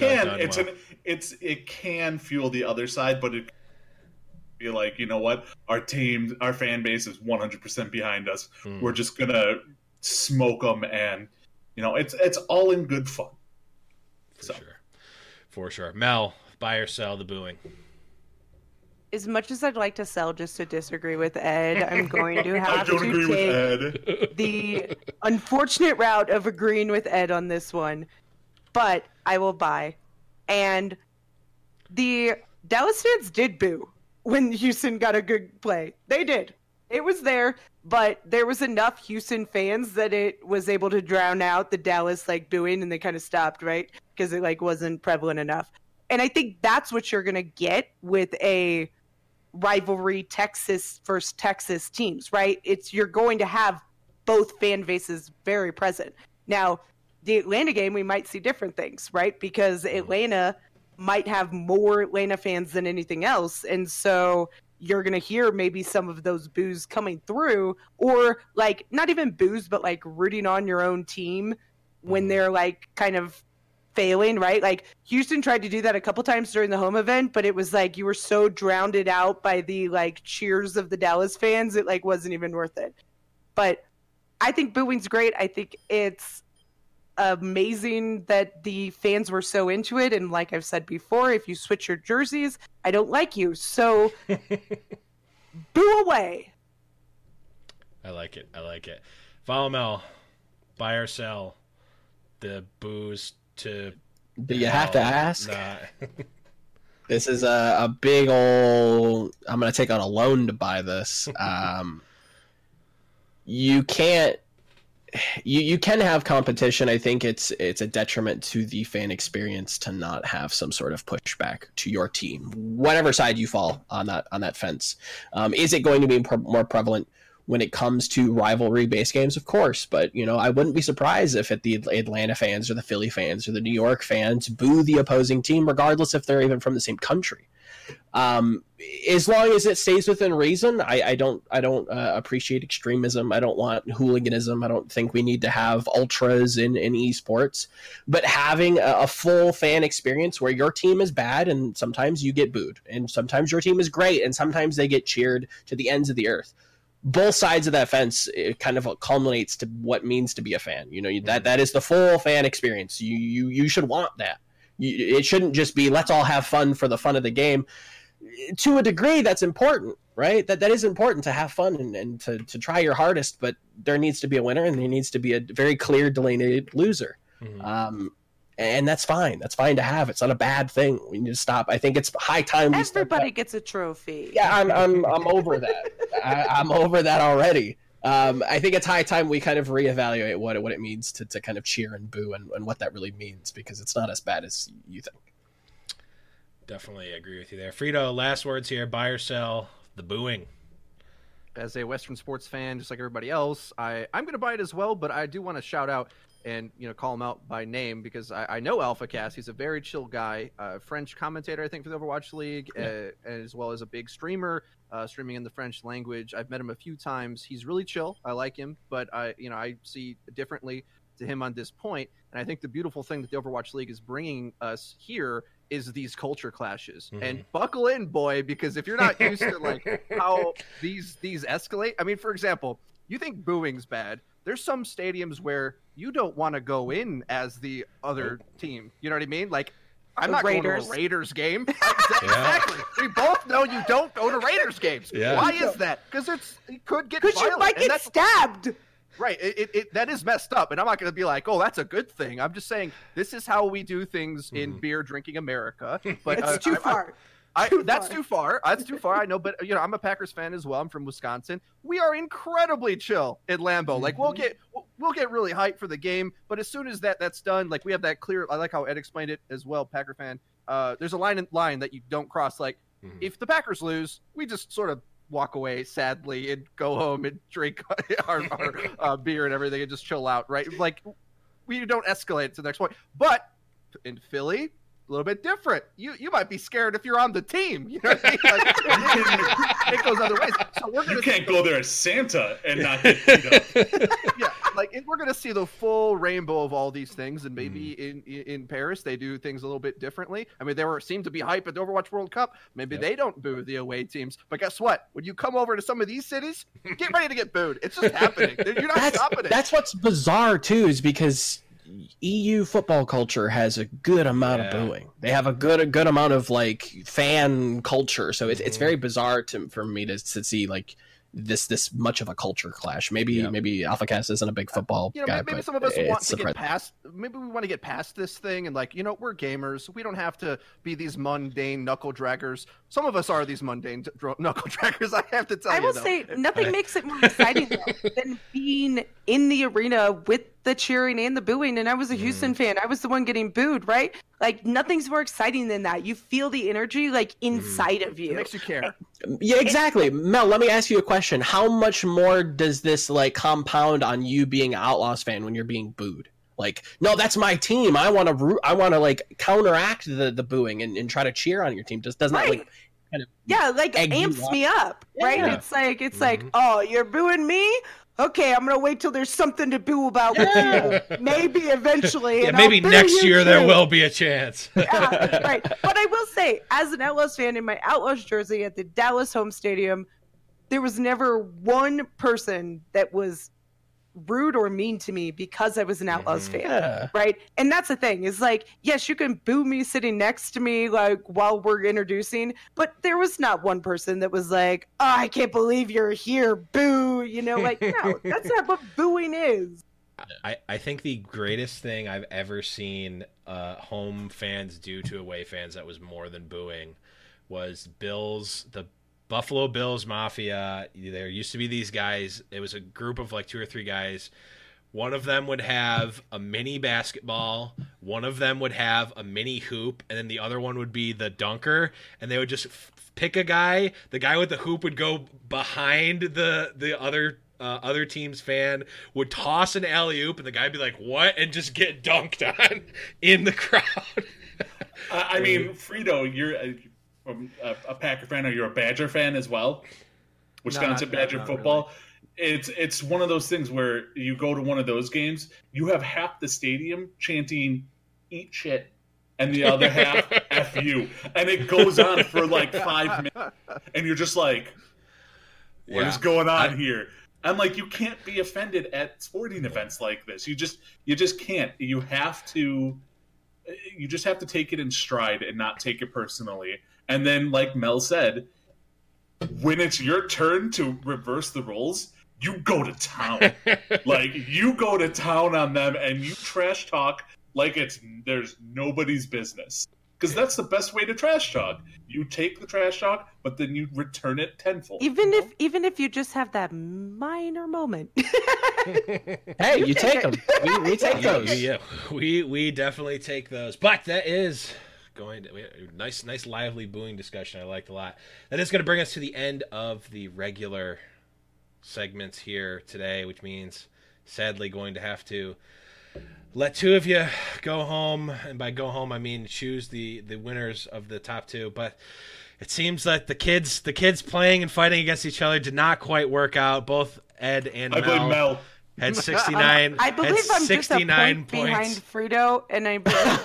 can fuel the other side, but it be like, you know what, our fan base is 100% behind us. We're just gonna smoke them, and you know it's all in good fun. For sure. Mel, buy or sell the booing? As much as I'd like to sell just to disagree with Ed, I'm going to have I don't agree with Ed. The unfortunate route of agreeing with Ed on this one, but I will buy. And the Dallas fans did boo when Houston got a good play. They did. It was there, but there was enough Houston fans that it was able to drown out the Dallas booing, and they kind of stopped, right? Because it wasn't prevalent enough. And I think that's what you're going to get with a rivalry Texas versus Texas teams, right? You're going to have both fan bases very present. Now, the Atlanta game, we might see different things, right? Because Atlanta might have more Atlanta fans than anything else. And so you're going to hear maybe some of those boos coming through, or not even boos, but rooting on your own team when they're kind of failing, right? Houston tried to do that a couple times during the home event, but it was you were so drowned out by the cheers of the Dallas fans, it wasn't even worth it. But I think booing's great. I think it's amazing that the fans were so into it, and like I've said before, if you switch your jerseys, I don't like you, so boo away. I like it. Follow Mel, buy or sell the boos to... Do you have to ask? Nah. This is a big old... I'm going to take out a loan to buy this. You can't... You can have competition. I think it's a detriment to the fan experience to not have some sort of pushback to your team, whatever side you fall on that fence. Is it going to be more prevalent when it comes to rivalry-based games? Of course, but I wouldn't be surprised if the Atlanta fans or the Philly fans or the New York fans boo the opposing team, regardless if they're even from the same country. As long as it stays within reason, I don't appreciate extremism. I don't want hooliganism. I don't think we need to have ultras in esports. But having a full fan experience where your team is bad and sometimes you get booed, and sometimes your team is great and sometimes they get cheered to the ends of the earth. Both sides of that fence, it kind of culminates to what means to be a fan. That is the full fan experience. You should want that. It shouldn't just be let's all have fun for the fun of the game. To a degree, that's important, right? That is important to have fun and to try your hardest, but there needs to be a winner and there needs to be a very clear delineated loser. And that's fine. That's fine to have. It's not a bad thing. We need to stop. I think it's high time. Everybody gets a trophy. Yeah, I'm over that. I'm over that already. I think it's high time we kind of reevaluate what it means to kind of cheer and boo and what that really means, because it's not as bad as you think. Definitely agree with you there. Frito, last words here. Buy or sell the booing? As a Western sports fan, just like everybody else, I'm going to buy it as well, but I do want to shout out and call him out by name, because I know AlphaCast. He's a very chill guy, French commentator, I think, for the Overwatch League, as well as a big streamer, streaming in the French language. I've met him a few times. He's really chill. I like him, but I see differently to him on this point. And I think the beautiful thing that the Overwatch League is bringing us here is these culture clashes. Mm-hmm. And buckle in, boy, because if you're not used to like how these escalate, I mean, for example, you think booing's bad. There's some stadiums where you don't want to go in as the other team. You know what I mean? Like, I'm not going to a Raiders game. Exactly. We both know you don't go to Raiders games. Yeah. Why is that? Because it could get violent. Because you might get stabbed. Right. That is messed up. And I'm not going to be like, oh, that's a good thing. I'm just saying this is how we do things in beer drinking America. But it's too far. That's too far. That's too far. I know, but I'm a Packers fan as well. I'm from Wisconsin. We are incredibly chill at Lambeau. Like we'll get really hyped for the game, but as soon as that's done, like we have that clear. I like how Ed explained it as well, Packer fan. There's a line that you don't cross. Like if the Packers lose, we just sort of walk away sadly and go home and drink our beer and everything and just chill out. Right? Like we don't escalate to the next point. But in Philly, a little bit different. You might be scared if you're on the team. You know what I mean? Like, it goes other ways. So you can't go there as Santa and not get beat up. Yeah, like we're going to see the full rainbow of all these things, and maybe in Paris they do things a little bit differently. I mean, seemed to be hype at the Overwatch World Cup. Maybe they don't boo the away teams, but guess what? When you come over to some of these cities, get ready to get booed. It's just happening. You're not stopping it. That's what's bizarre too, is because EU football culture has a good amount of booing. They have a good amount of like fan culture. So it's very bizarre for me to see like this much of a culture clash. Maybe AlphaCast isn't a big football guy. Maybe some of us want to get past. Maybe we want to get past this thing and like we're gamers. We don't have to be these mundane knuckle draggers. Some of us are these mundane knuckle draggers. I have to tell you. I will say nothing makes it more exciting though, than being in the arena with the cheering and the booing. And I was a Houston fan. I was the one getting booed, right? Like nothing's more exciting than that. You feel the energy like inside of you. It makes you care. Yeah, exactly. Mel, let me ask you a question. How much more does this like compound on you being an Outlaws fan when you're being booed? Like, no, that's my team. I want to like counteract the booing and try to cheer on your team. Just doesn't that like kind of amps me up, right? Yeah. It's like, oh, you're booing me? Okay, I'm gonna wait till there's something to boo about with you. Maybe eventually. Yeah, maybe next year there will be a chance. Yeah, right. But I will say, as an Outlaws fan in my Outlaws jersey at the Dallas home stadium, there was never one person that was rude or mean to me because I was an Outlaws fan, right? And that's the thing is like, yes, you can boo me sitting next to me like while we're introducing, but there was not one person that was like, oh, I can't believe you're here, boo, like, no, that's not what booing is. I think the greatest thing I've ever seen home fans do to away fans that was more than booing was the Buffalo Bills Mafia. There used to be these guys. It was a group of like 2 or 3 guys. One of them would have a mini basketball. One of them would have a mini hoop. And then the other one would be the dunker. And they would just pick a guy. The guy with the hoop would go behind the other team's fan, would toss an alley-oop, and the guy would be like, what? And just get dunked on in the crowd. I mean, Frito, you're a Packer fan, or you're a Badger fan as well? Wisconsin Badger football. Really. It's one of those things where you go to one of those games, you have half the stadium chanting "eat shit" and the other half "f you," and it goes on for like 5 minutes, and you're just like, "What is going on here?" I'm like, you can't be offended at sporting events like this. You just can't. You just have to take it in stride and not take it personally. And then, like Mel said, when it's your turn to reverse the roles, you go to town. Like, you go to town on them and you trash talk like there's nobody's business. because that's the best way to trash talk. You take the trash talk, but then you return it tenfold. Even if you just have that minor moment. Hey, you take them. We take those. Yeah, we definitely take those. But that is going to nice lively booing discussion. I liked a lot. That is going to bring us to the end of the regular segments here today, which means sadly going to have to let two of you go home, and by go home I mean choose the winners of the top two. But it seems that the kids playing and fighting against each other did not quite work out. Both Ed and I blame Mel. had 69. I believe I'm just a point points behind Frito, and I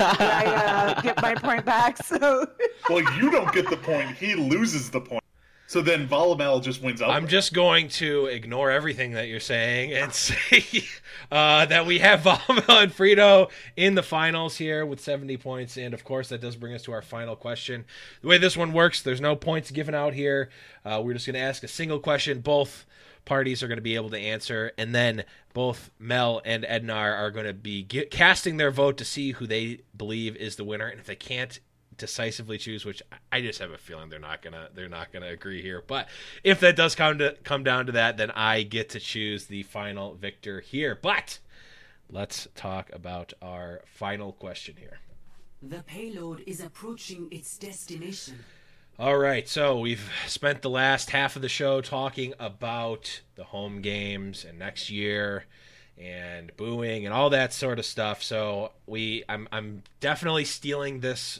get my point back. So, Well, you don't get the point. He loses the point. So then Volamel just wins out. I'm just going to ignore everything that you're saying and say that we have Volamel and Frito in the finals here with 70 points. And, of course, that does bring us to our final question. The way this one works, there's no points given out here. We're just going to ask a single question. Both parties are going to be able to answer, and then both Mel and Ednar are going to be casting their vote to see who they believe is the winner. And if they can't decisively choose, which I just have a feeling they're not gonna agree here, but if that does come down to that, then I get to choose the final victor here. But let's talk about our final question here. The payload is approaching its destination. All right, so we've spent the last half of the show talking about the home games and next year and booing and all that sort of stuff. So I'm definitely stealing this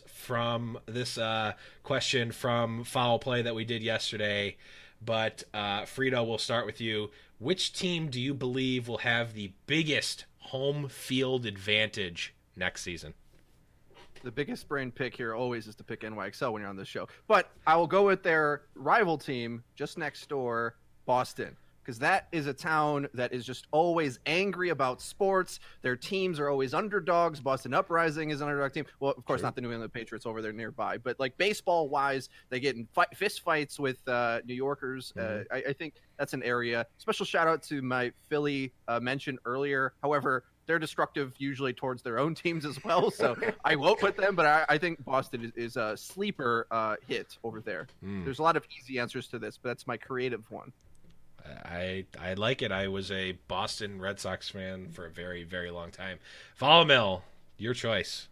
question from Foul Play that we did yesterday. But Frito, we'll start with you. Which team do you believe will have the biggest home field advantage next season? The biggest brain pick here always is to pick NYXL when you're on this show. But I will go with their rival team just next door, Boston, because that is a town that is just always angry about sports. Their teams are always underdogs. Boston Uprising is an underdog team. Well, of course, not the New England Patriots over there nearby, but like baseball-wise, they get in fist fights with New Yorkers. I think that's an area. Special shout-out to my Philly mention earlier. However, they're destructive usually towards their own teams as well, so I won't put them, but I think Boston is a sleeper hit over there. There's a lot of easy answers to this, but that's my creative one. I like it. I was a Boston Red Sox fan for a very, very long time. Volamel, your choice.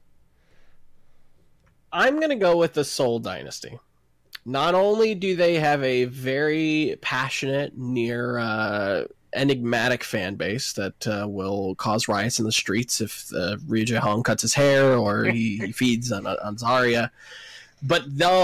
I'm going to go with the Seoul Dynasty. Not only do they have a very passionate, near enigmatic fan base that will cause riots in the streets if Ryu Jae-hong cuts his hair or he feeds on Zarya, but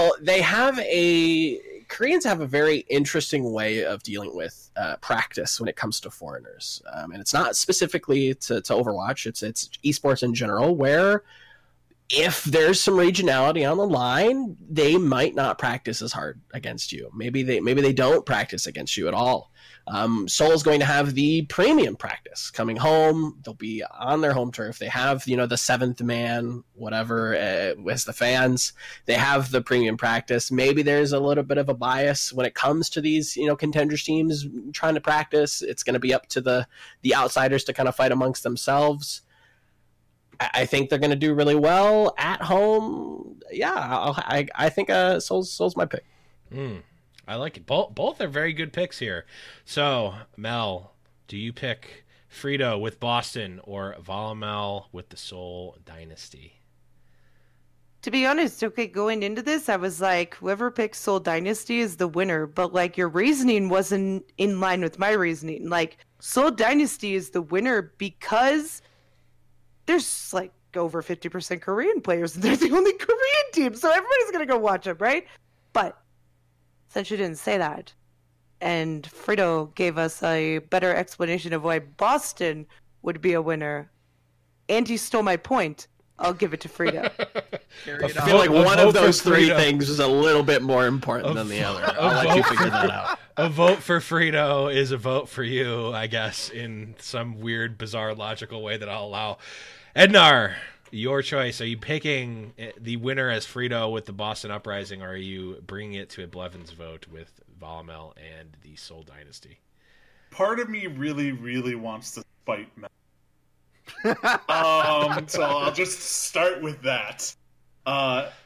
Koreans have a very interesting way of dealing with practice when it comes to foreigners. And it's not specifically to Overwatch. It's esports in general, where if there's some regionality on the line, they might not practice as hard against you. Maybe they don't practice against you at all. Seoul's going to have the premium practice coming home. They'll be on their home turf. They have, the seventh man, whatever, as the fans. They have the premium practice. Maybe there's a little bit of a bias when it comes to these, contenders teams trying to practice. It's going to be up to the outsiders to kind of fight amongst themselves. I think they're going to do really well at home. Yeah, I think Seoul's my pick. I like it. Both are very good picks here. So, Mel, do you pick Frito with Boston or Volamel with the Seoul Dynasty? to be honest, okay, going into this, I was like, whoever picks Seoul Dynasty is the winner. But, like, your reasoning wasn't in line with my reasoning. Like, Seoul Dynasty is the winner because there's, like, over 50% Korean players, and they're the only Korean team. So everybody's going to go watch them, right? But since you didn't say that, and Frito gave us a better explanation of why Boston would be a winner, and he stole my point, I'll give it to Frito. I feel like one of those three things is a little bit more important than the other. I'll let you figure that out. A vote for Frito is a vote for you, I guess, in some weird, bizarre, logical way that I'll allow. Ednar, your choice. Are you picking the winner as Frito with the Boston Uprising, or are you bringing it to a Blevins vote with Volamel and the Seoul Dynasty? Part of me really, really wants to fight Mel. So I'll just start with that.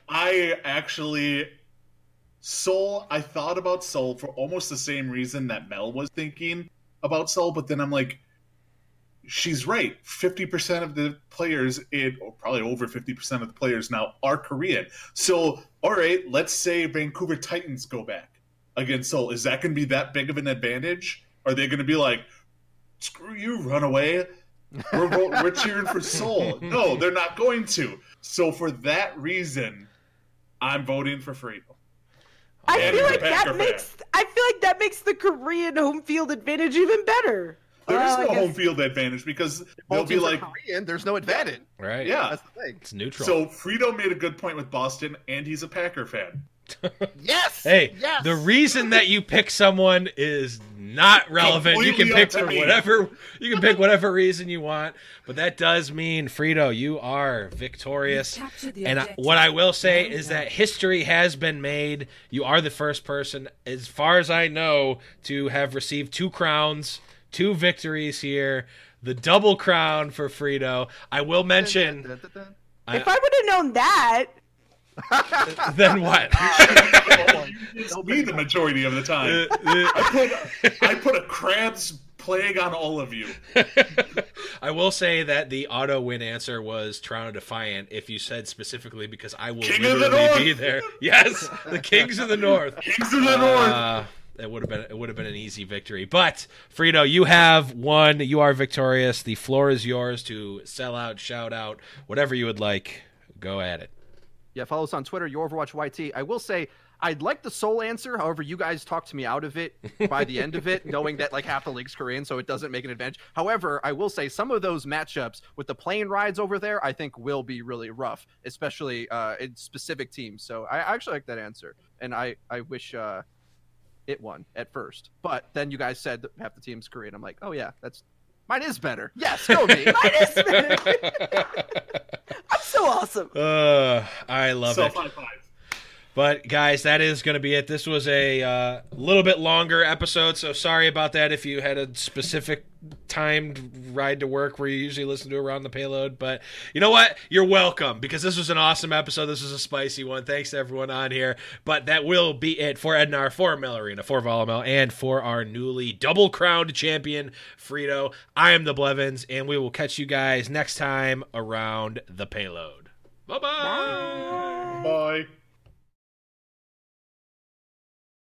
I actually Soul. I thought about Soul for almost the same reason that Mel was thinking about Soul, but then I'm like, she's right. 50% of the players, or probably over 50% of the players now, are Korean. So, all right, let's say Vancouver Titans go back against Seoul. Is that going to be that big of an advantage? Are they going to be like, screw you, run away? We're cheering for Seoul. No, they're not going to. So for that reason, I'm voting for Frito. I feel like that makes the Korean home field advantage even better. There is no home field advantage because they'll be like Korean. There's no advantage. Right. Yeah, that's the thing. It's neutral. So Frito made a good point with Boston, and he's a Packer fan. Yes. Hey, yes! The reason that you pick someone is not relevant. You can pick for whatever. You can pick whatever reason you want, but that does mean, Frito, you are victorious. And what I will say is that history has been made. You are the first person, as far as I know, to have received 2 crowns, 2 victories here. The double crown for Frito. I will mention. If I would have known that. Then what? It's me the majority of the time. I put a crab's plague on all of you. I will say that the auto win answer was Toronto Defiant. If you said specifically, because I will literally be there. Yes, the Kings of the North. Kings of the North. It would have been an easy victory. But Frito, you have won. You are victorious. The floor is yours to sell out, shout out, whatever you would like. Go at it. Yeah, follow us on Twitter, Your Overwatch YT. I will say, I'd like the Soul answer. However, you guys talked me out of it by the end of it, knowing that like half the league's Korean, so it doesn't make an advantage. However, I will say some of those matchups with the plane rides over there, I think will be really rough, especially in specific teams. So I actually like that answer, and I wish it won at first. But then you guys said that half the team's Korean. I'm like, oh yeah, mine is better. Yes, go me. Mine is better. I'm so awesome. I love it. But guys, that is going to be it. This was a little bit longer episode, so sorry about that if you had a specific timed ride to work where you usually listen to Around the Payload. But you know what? You're welcome, because this was an awesome episode. This was a spicy one. Thanks to everyone on here. But that will be it for Ednar, for Melorina, for Volamel, and for our newly double-crowned champion, Frito. I am the Blevins, and we will catch you guys next time around the Payload. Bye-bye. Bye.